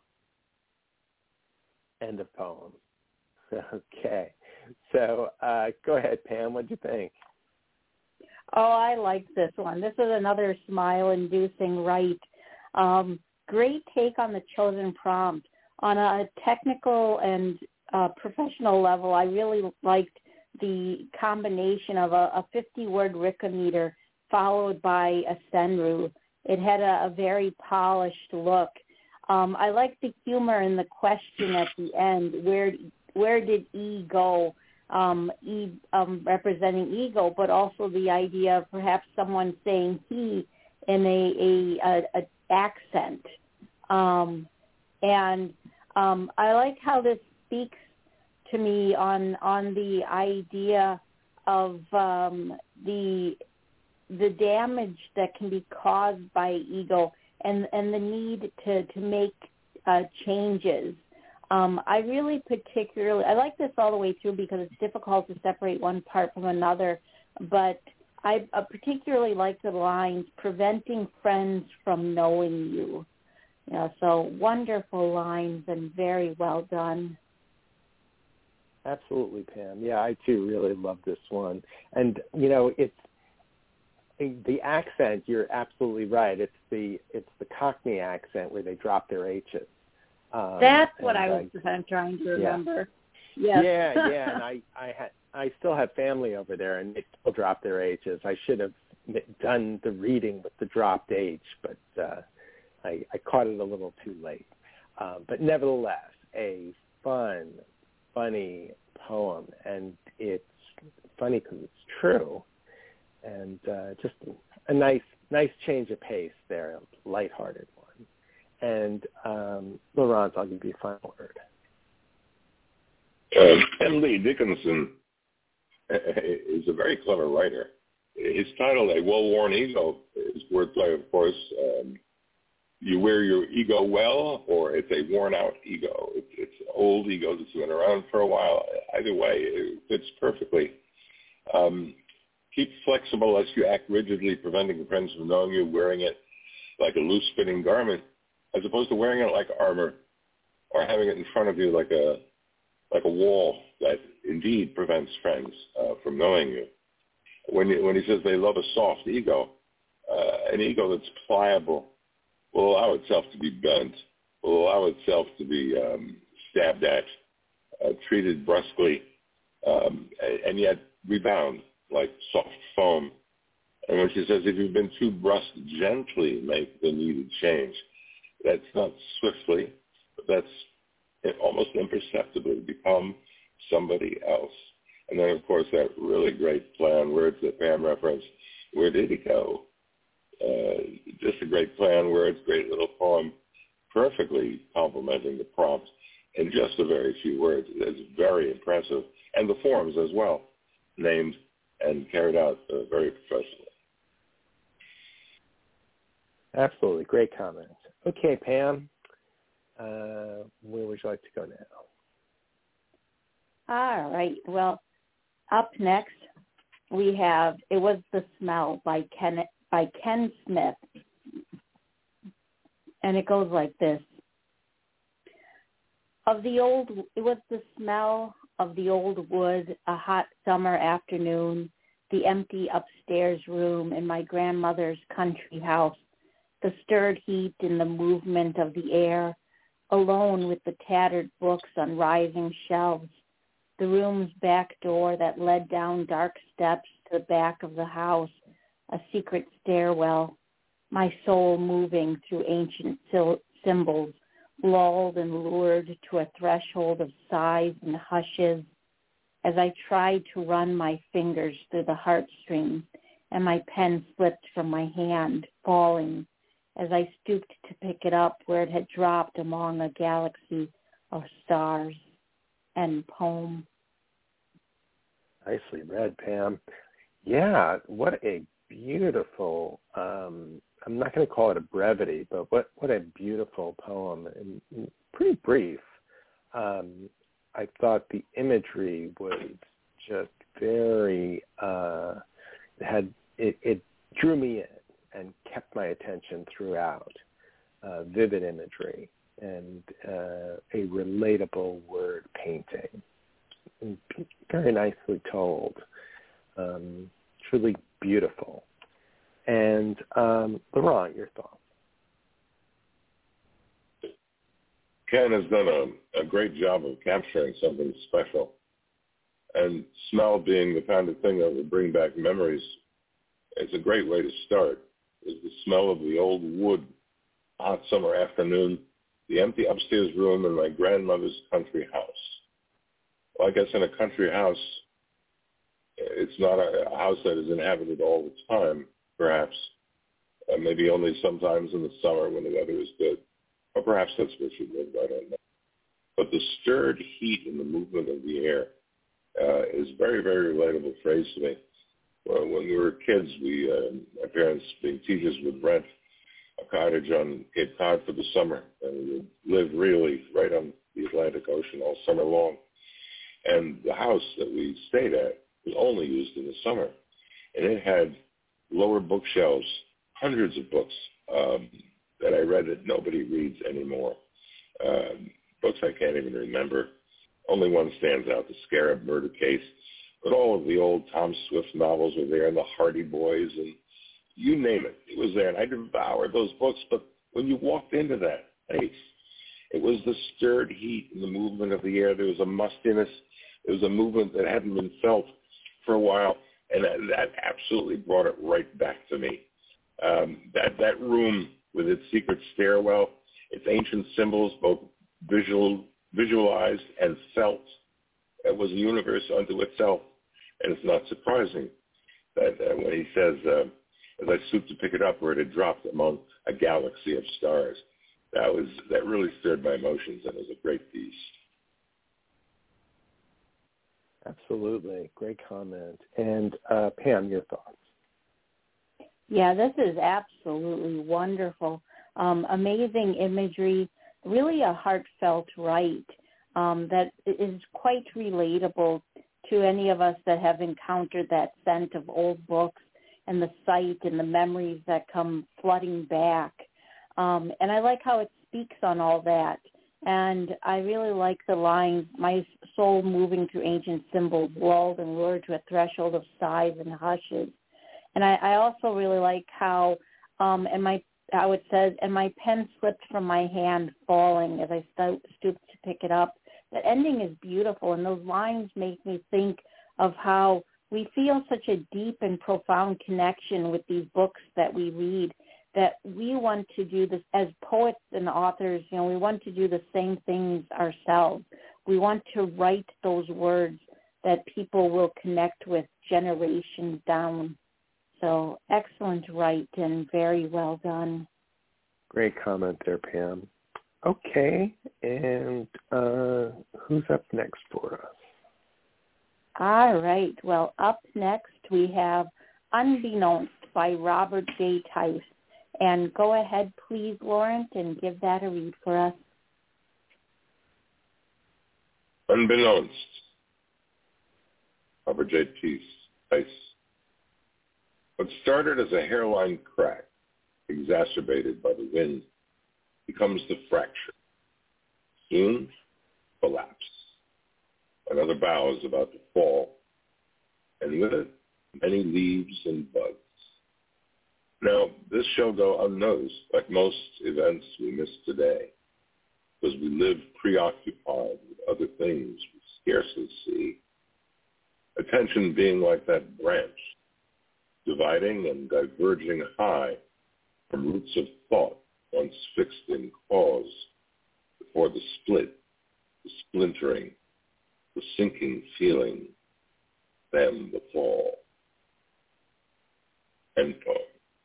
End of poem. Okay. So uh, go ahead, Pam. What do you think? Oh, I like this one. This is another smile-inducing write. Um, great take on the chosen prompt. On a technical and uh, professional level, I really liked the combination of a fifty-word Rickometer followed by a Senru. It had a, a very polished look. Um, I like the humor in the question at the end. Where where did E go? Um, e um, representing ego, but also the idea of perhaps someone saying he in a a, a, a accent. Um, and um, I like how this speaks to me on on the idea of um, the the damage that can be caused by ego. And, and the need to, to make uh, changes. Um, I really particularly, I like this all the way through because it's difficult to separate one part from another, but I uh, particularly like the lines, preventing friends from knowing you. You know, so wonderful lines and very well done. Absolutely, Pam. Yeah, I too really love this one. And, you know, it's the accent, you're absolutely right. It's the it's the Cockney accent where they drop their H's. Um, That's what I was I, trying to remember. Yeah, yes. yeah, yeah. And I, I, had, I still have family over there, and they still drop their H's. I should have done the reading with the dropped H, but uh, I, I caught it a little too late. Uh, but nevertheless, a fun, funny poem, and it's funny because it's true, and uh, just a nice, nice change of pace there, a lighthearted one. And um, Laurence, I'll give you a final word. Um, M. Lee Dickinson is a very clever writer. His title, A Well-Worn Ego, is wordplay, of course. Um, you wear your ego well, or it's a worn-out ego. It's, it's an old ego that's been around for a while. Either way, it fits perfectly. Um, keep flexible lest you act rigidly, preventing friends from knowing you, wearing it like a loose-fitting garment, as opposed to wearing it like armor or having it in front of you like a like a wall that indeed prevents friends uh, from knowing you. When, you. when he says they love a soft ego, uh, an ego that's pliable, will allow itself to be bent, will allow itself to be um, stabbed at, uh, treated brusquely, um, and yet rebound like soft foam. And when she says, if you've been too brusque, gently make the needed change. That's not swiftly, but that's it almost imperceptibly become somebody else. And then, of course, that really great play on words that Pam referenced. Where did he go? Uh, just a great play on words, great little poem, perfectly complementing the prompt in just a very few words. It's very impressive. And the forms as well, named and carried out uh, very professionally. Absolutely. Great comments. Okay, Pam. Uh, where would you like to go now? All right. Well, up next we have "It Was the Smell" by Ken by Ken Smith, and it goes like this: Of the old, it was the smell of the old wood, a hot summer afternoon, the empty upstairs room in my grandmother's country house, the stirred heat and the movement of the air, alone with the tattered books on rising shelves, the room's back door that led down dark steps to the back of the house, a secret stairwell, my soul moving through ancient symbols, lulled and lured to a threshold of sighs and hushes, as I tried to run my fingers through the heartstrings, and my pen slipped from my hand, falling, as I stooped to pick it up where it had dropped among a galaxy of stars and poem. Nicely read, Pam. Yeah, what a beautiful, um, I'm not going to call it a brevity, but what, what a beautiful poem, and, and pretty brief. Um, I thought the imagery was just very, uh, had it, it drew me in and kept my attention throughout. Uh, vivid imagery and uh, a relatable word painting. And very nicely told. Um, truly beautiful. And um, Laurent, your thoughts? Ken has done a, a great job of capturing something special. And smell being the kind of thing that will bring back memories, it's a great way to start. Is the smell of the old wood, hot summer afternoon, the empty upstairs room in my grandmother's country house. Well, I guess in a country house, it's not a, a house that is inhabited all the time, perhaps. Uh, maybe only sometimes in the summer when the weather is good. Or perhaps that's where she lived, I don't know. But the stirred heat and the movement of the air uh, is a very, very relatable phrase to me. Well, when we were kids, we, uh, my parents, being teachers, would rent a cottage on Cape Cod for the summer, and we would live really right on the Atlantic Ocean all summer long. And the house that we stayed at was only used in the summer. and it had lower bookshelves, hundreds of books um, that I read that nobody reads anymore. Um, books I can't even remember. Only one stands out, The Scarab Murder Case. But all of the old Tom Swift novels were there, and the Hardy Boys, and you name it. It was there, and I devoured those books. But when you walked into that place, it was the stirred heat and the movement of the air. There was a mustiness. There was a movement that hadn't been felt for a while, and that, that absolutely brought it right back to me. Um, that, that room with its secret stairwell, its ancient symbols, both visual, visualized and felt, it was a universe unto itself. And it's not surprising that uh, when he says, uh, as I stooped to pick it up, where it had dropped among a galaxy of stars, that was that really stirred my emotions, and it was a great piece. Absolutely. Great comment. And uh, Pam, your thoughts? Yeah, this is absolutely wonderful. Um, amazing imagery, really a heartfelt write um, that is quite relatable to any of us that have encountered that scent of old books and the sight and the memories that come flooding back. Um, and I like how it speaks on all that. And I really like the lines, my soul moving through ancient symbols, lulled and lured to a threshold of sighs and hushes. And I, I also really like how, um, and my, how it says, and my pen slipped from my hand, falling as I sto- stooped to pick it up. The ending is beautiful, and those lines make me think of how we feel such a deep and profound connection with these books that we read, that we want to do this as poets and authors. You know, we want to do the same things ourselves. We want to write those words that people will connect with generations down. So excellent write and very well done. Great comment there, Pam. Okay, and uh, who's up next for us? All right. Well, up next we have Unbeknownst by Robert J. Tice. And go ahead, please, Lawrence, and give that a read for us. Unbeknownst, Robert J. Tice. What started as a hairline crack, exacerbated by the wind, becomes the fracture. Soon, collapse. Another bough is about to fall, and with it, many leaves and buds. Now, this shall go unnoticed, like most events we miss today, because we live preoccupied with other things we scarcely see. Attention being like that branch, dividing and diverging high from roots of thought once fixed in cause, before the split, the splintering, the sinking feeling, then the fall. End poem.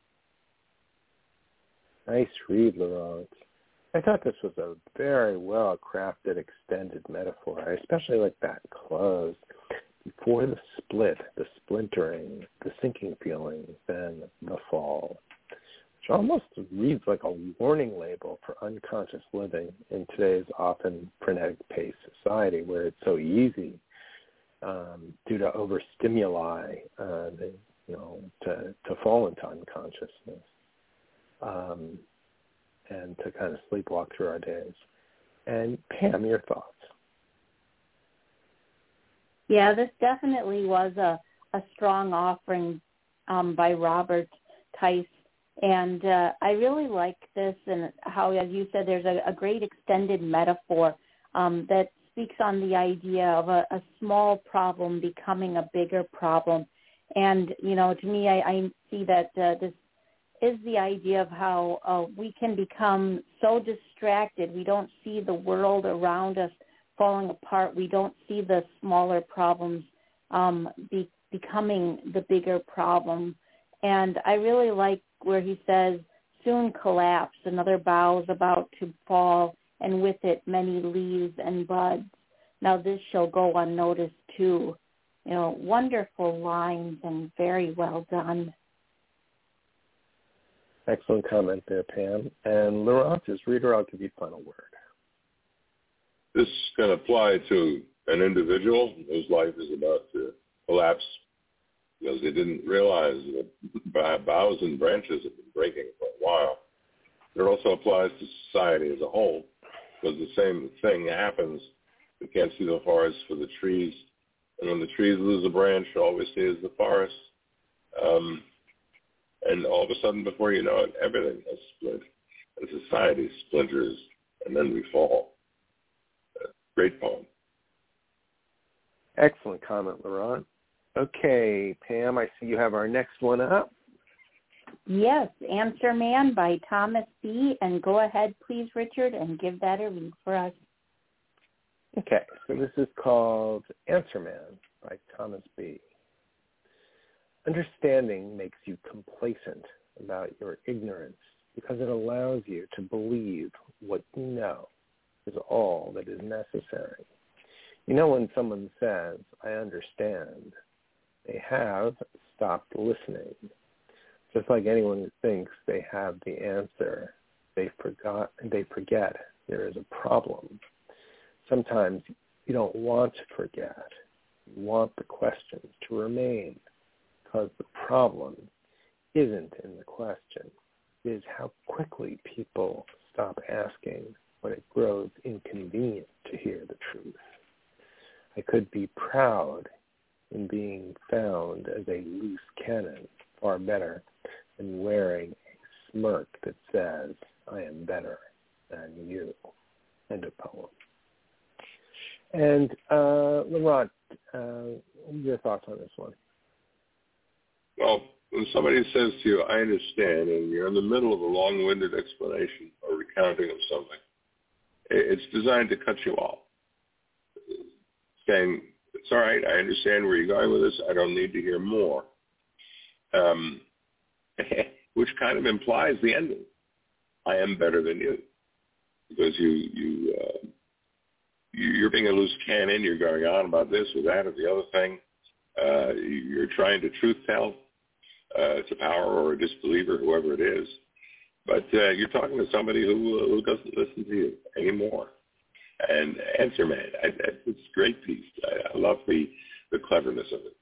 Nice read, Laurent. I thought this was a very well-crafted extended metaphor. I especially like that close. Before the split, the splintering, the sinking feeling, then the fall. Which almost reads like a warning label for unconscious living in today's often frenetic-paced society, where it's so easy um, due to overstimuli, uh, the, you know, to, to fall into unconsciousness. Um, and to kind of sleepwalk through our days. And Pam, your thoughts? Yeah, this definitely was a, a strong offering um, by Robert Tice. And uh, I really like this and how, as you said, there's a, a great extended metaphor um, that speaks on the idea of a, a small problem becoming a bigger problem. And, you know, to me, I, I see that uh, this is the idea of how uh, we can become so distracted. We don't see the world around us falling apart. We don't see the smaller problems um, be, becoming the bigger problem. And I really like where he says, soon collapse, another bough is about to fall, and with it many leaves and buds. Now this shall go unnoticed too. You know, wonderful lines and very well done. Excellent comment there, Pam. And Laurent, as reader, I'll give you final word. This can apply to an individual whose life is about to collapse because they didn't realize that boughs and branches have been breaking for a while. It also applies to society as a whole, because the same thing happens. We can't see the forest for the trees, and when the trees lose a branch, all we see is the forest. Um, and all of a sudden, before you know it, everything has split, and society splinters, and then we fall. Uh, great poem. Excellent comment, Laurent. Okay, Pam, I see you have our next one up. Yes, Answer Man by Thomas B. And go ahead, please, Richard, and give that a read for us. Okay, so this is called Answer Man by Thomas B. Understanding makes you complacent about your ignorance because it allows you to believe what you know is all that is necessary. You know, when someone says, I understand, they have stopped listening. Just like anyone who thinks they have the answer, they forgot, they forget there is a problem. Sometimes you don't want to forget. You want the questions to remain because the problem isn't in the question. It is how quickly people stop asking when it grows inconvenient to hear the truth. I could be proud in being found as a loose cannon, far better than wearing a smirk that says, I am better than you. End of poem. And uh, Laurent, uh, your thoughts on this one? Well, when somebody says to you, I understand, and you're in the middle of a long-winded explanation or recounting of something, it's designed to cut you off. Saying, it's all right, I understand where you're going with this, I don't need to hear more. Um, which kind of implies the ending. I am better than you. Because you, you, uh, you're being a loose cannon, you're going on about this or that or the other thing. Uh, you're trying to truth tell uh, to power or a disbeliever, whoever it is. But uh, you're talking to somebody who, uh, who doesn't listen to you anymore. And Answer Man, I, I, it's a great piece. I, I love the, the cleverness of it.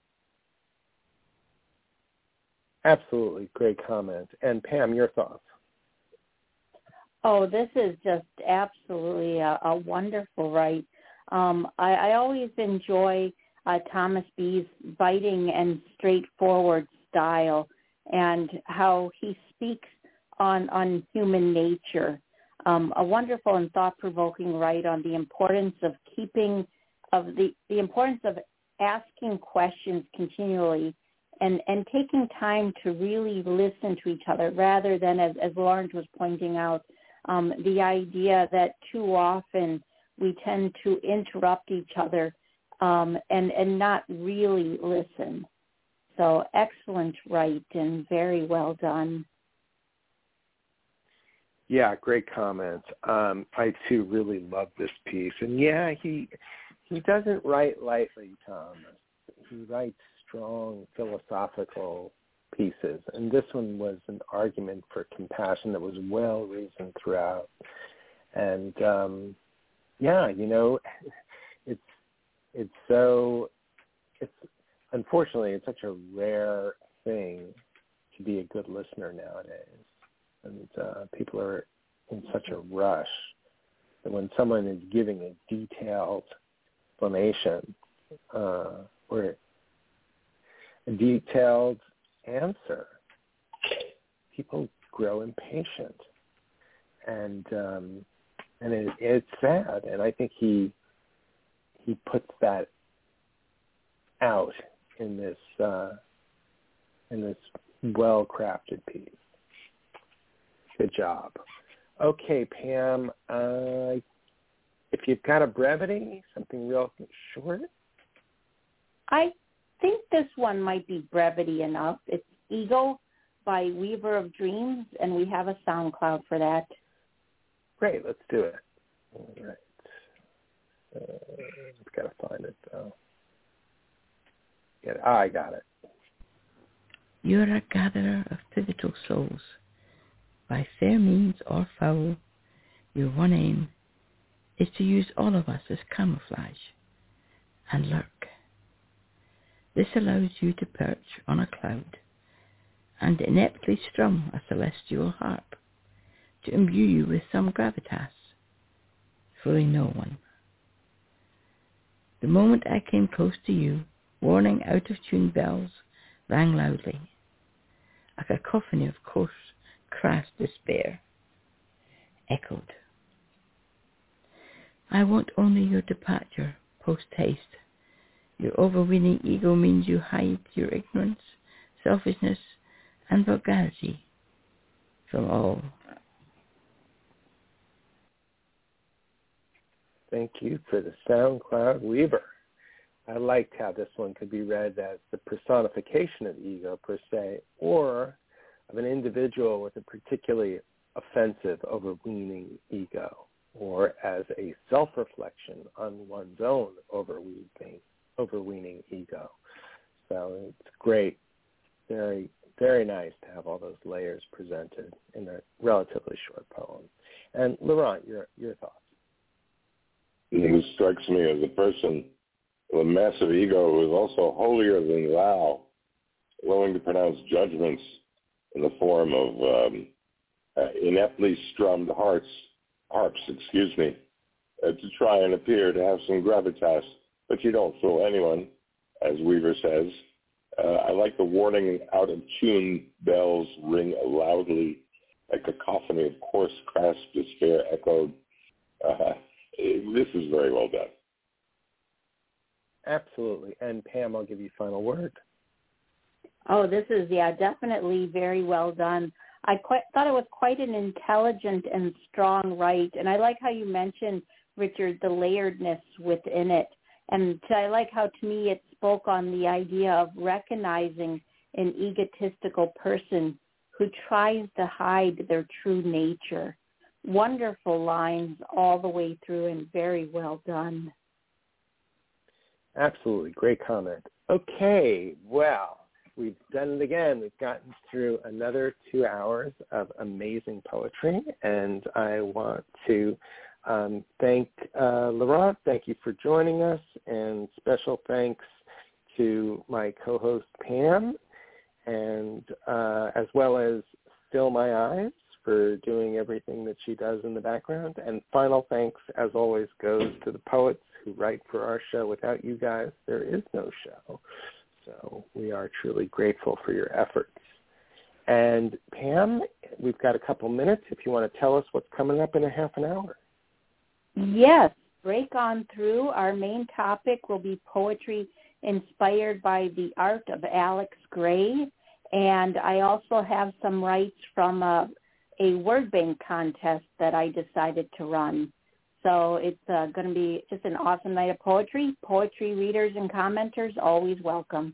Absolutely. Great comment. And Pam, your thoughts? Oh, this is just absolutely a, a wonderful write. Um, I, I always enjoy uh, Thomas B's biting and straightforward style and how he speaks on, on human nature. Um, a wonderful and thought-provoking write on the importance of keeping, of the, the importance of asking questions continually and, and taking time to really listen to each other rather than, as, as Lawrence was pointing out, um, the idea that too often we tend to interrupt each other um, and, and not really listen. So excellent write and very well done. Yeah, great comment. Um, I, too, really love this piece. And, yeah, he he doesn't write lightly, Thomas. He writes strong philosophical pieces. And this one was an argument for compassion that was well-reasoned throughout. And, um, yeah, you know, it's it's so, it's unfortunately, it's such a rare thing to be a good listener nowadays. And uh, people are in such a rush that when someone is giving a detailed explanation uh, or a detailed answer, people grow impatient, and um, and it, it's sad. And I think he he puts that out in this uh, in this well-crafted piece. Good job. Okay, Pam, uh, if you've got a brevity, something real short? I think this one might be brevity enough. It's Ego by Weaver of Dreams, and we have a SoundCloud for that. Great, let's do it. All right. Uh, I've got to find it, though. Get it. Ah, I got it. You're a gatherer of pivotal souls. By fair means or foul, your one aim is to use all of us as camouflage and lurk. This allows you to perch on a cloud and ineptly strum a celestial harp to imbue you with some gravitas, fooling no one. The moment I came close to you, warning out-of-tune bells rang loudly, a cacophony of coarse, crass despair echoed. I want only your departure post-haste. Your overweening ego means you hide your ignorance, selfishness, and vulgarity from all. Thank you for the SoundCloud Weaver. I liked how this one could be read as the personification of ego per se, or of an individual with a particularly offensive, overweening ego, or as a self-reflection on one's own overweening, overweening ego. So it's great. Very, very nice to have all those layers presented in a relatively short poem. And Laurent, your your thoughts? This strikes me as a person with a massive ego who is also holier than thou, willing to pronounce judgments in the form of um, uh, ineptly strummed harps, harps, excuse me, uh, to try and appear to have some gravitas. But you don't fool anyone, as Weaver says. Uh, I like the warning out of tune bells ring loudly, a cacophony of coarse, crass despair echoed. Uh, this is very well done. Absolutely. And Pam, I'll give you final word. Oh, this is, yeah, definitely very well done. I quite, thought it was quite an intelligent and strong write, and I like how you mentioned, Richard, the layeredness within it. And I like how, to me, it spoke on the idea of recognizing an egotistical person who tries to hide their true nature. Wonderful lines all the way through and very well done. Absolutely. Great comment. Okay. Well, we've done it again. We've gotten through another two hours of amazing poetry, and I want to um, thank uh, Laurent. Thank you for joining us, and special thanks to my co-host Pam, and uh, as well as Still My Eyes for doing everything that she does in the background. And final thanks, as always, goes to the poets who write for our show. Without you guys, there is no show. So we are truly grateful for your efforts. And Pam, we've got a couple minutes if you want to tell us what's coming up in a half an hour. Yes, break on through. Our main topic will be poetry inspired by the art of Alex Gray. And I also have some rights from a, a word bank contest that I decided to run. So it's uh, going to be just an awesome night of poetry. Poetry readers and commenters, always welcome.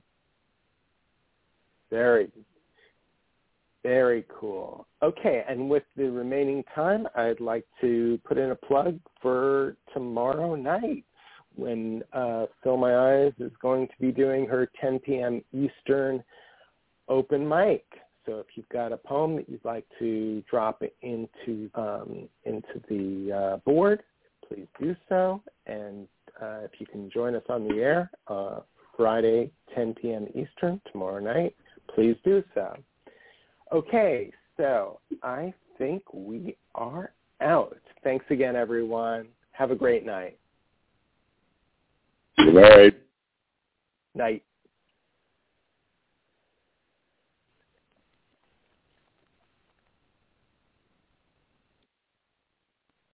Very, very cool. Okay, and with the remaining time, I'd like to put in a plug for tomorrow night when uh, Fill My Eyes is going to be doing her ten p.m. Eastern open mic. So if you've got a poem that you'd like to drop it into um, into the uh, board, please do so. And uh, if you can join us on the air uh, Friday, ten p.m. Eastern, tomorrow night, please do so. Okay, so I think we are out. Thanks again, everyone. Have a great night. Good night. Night.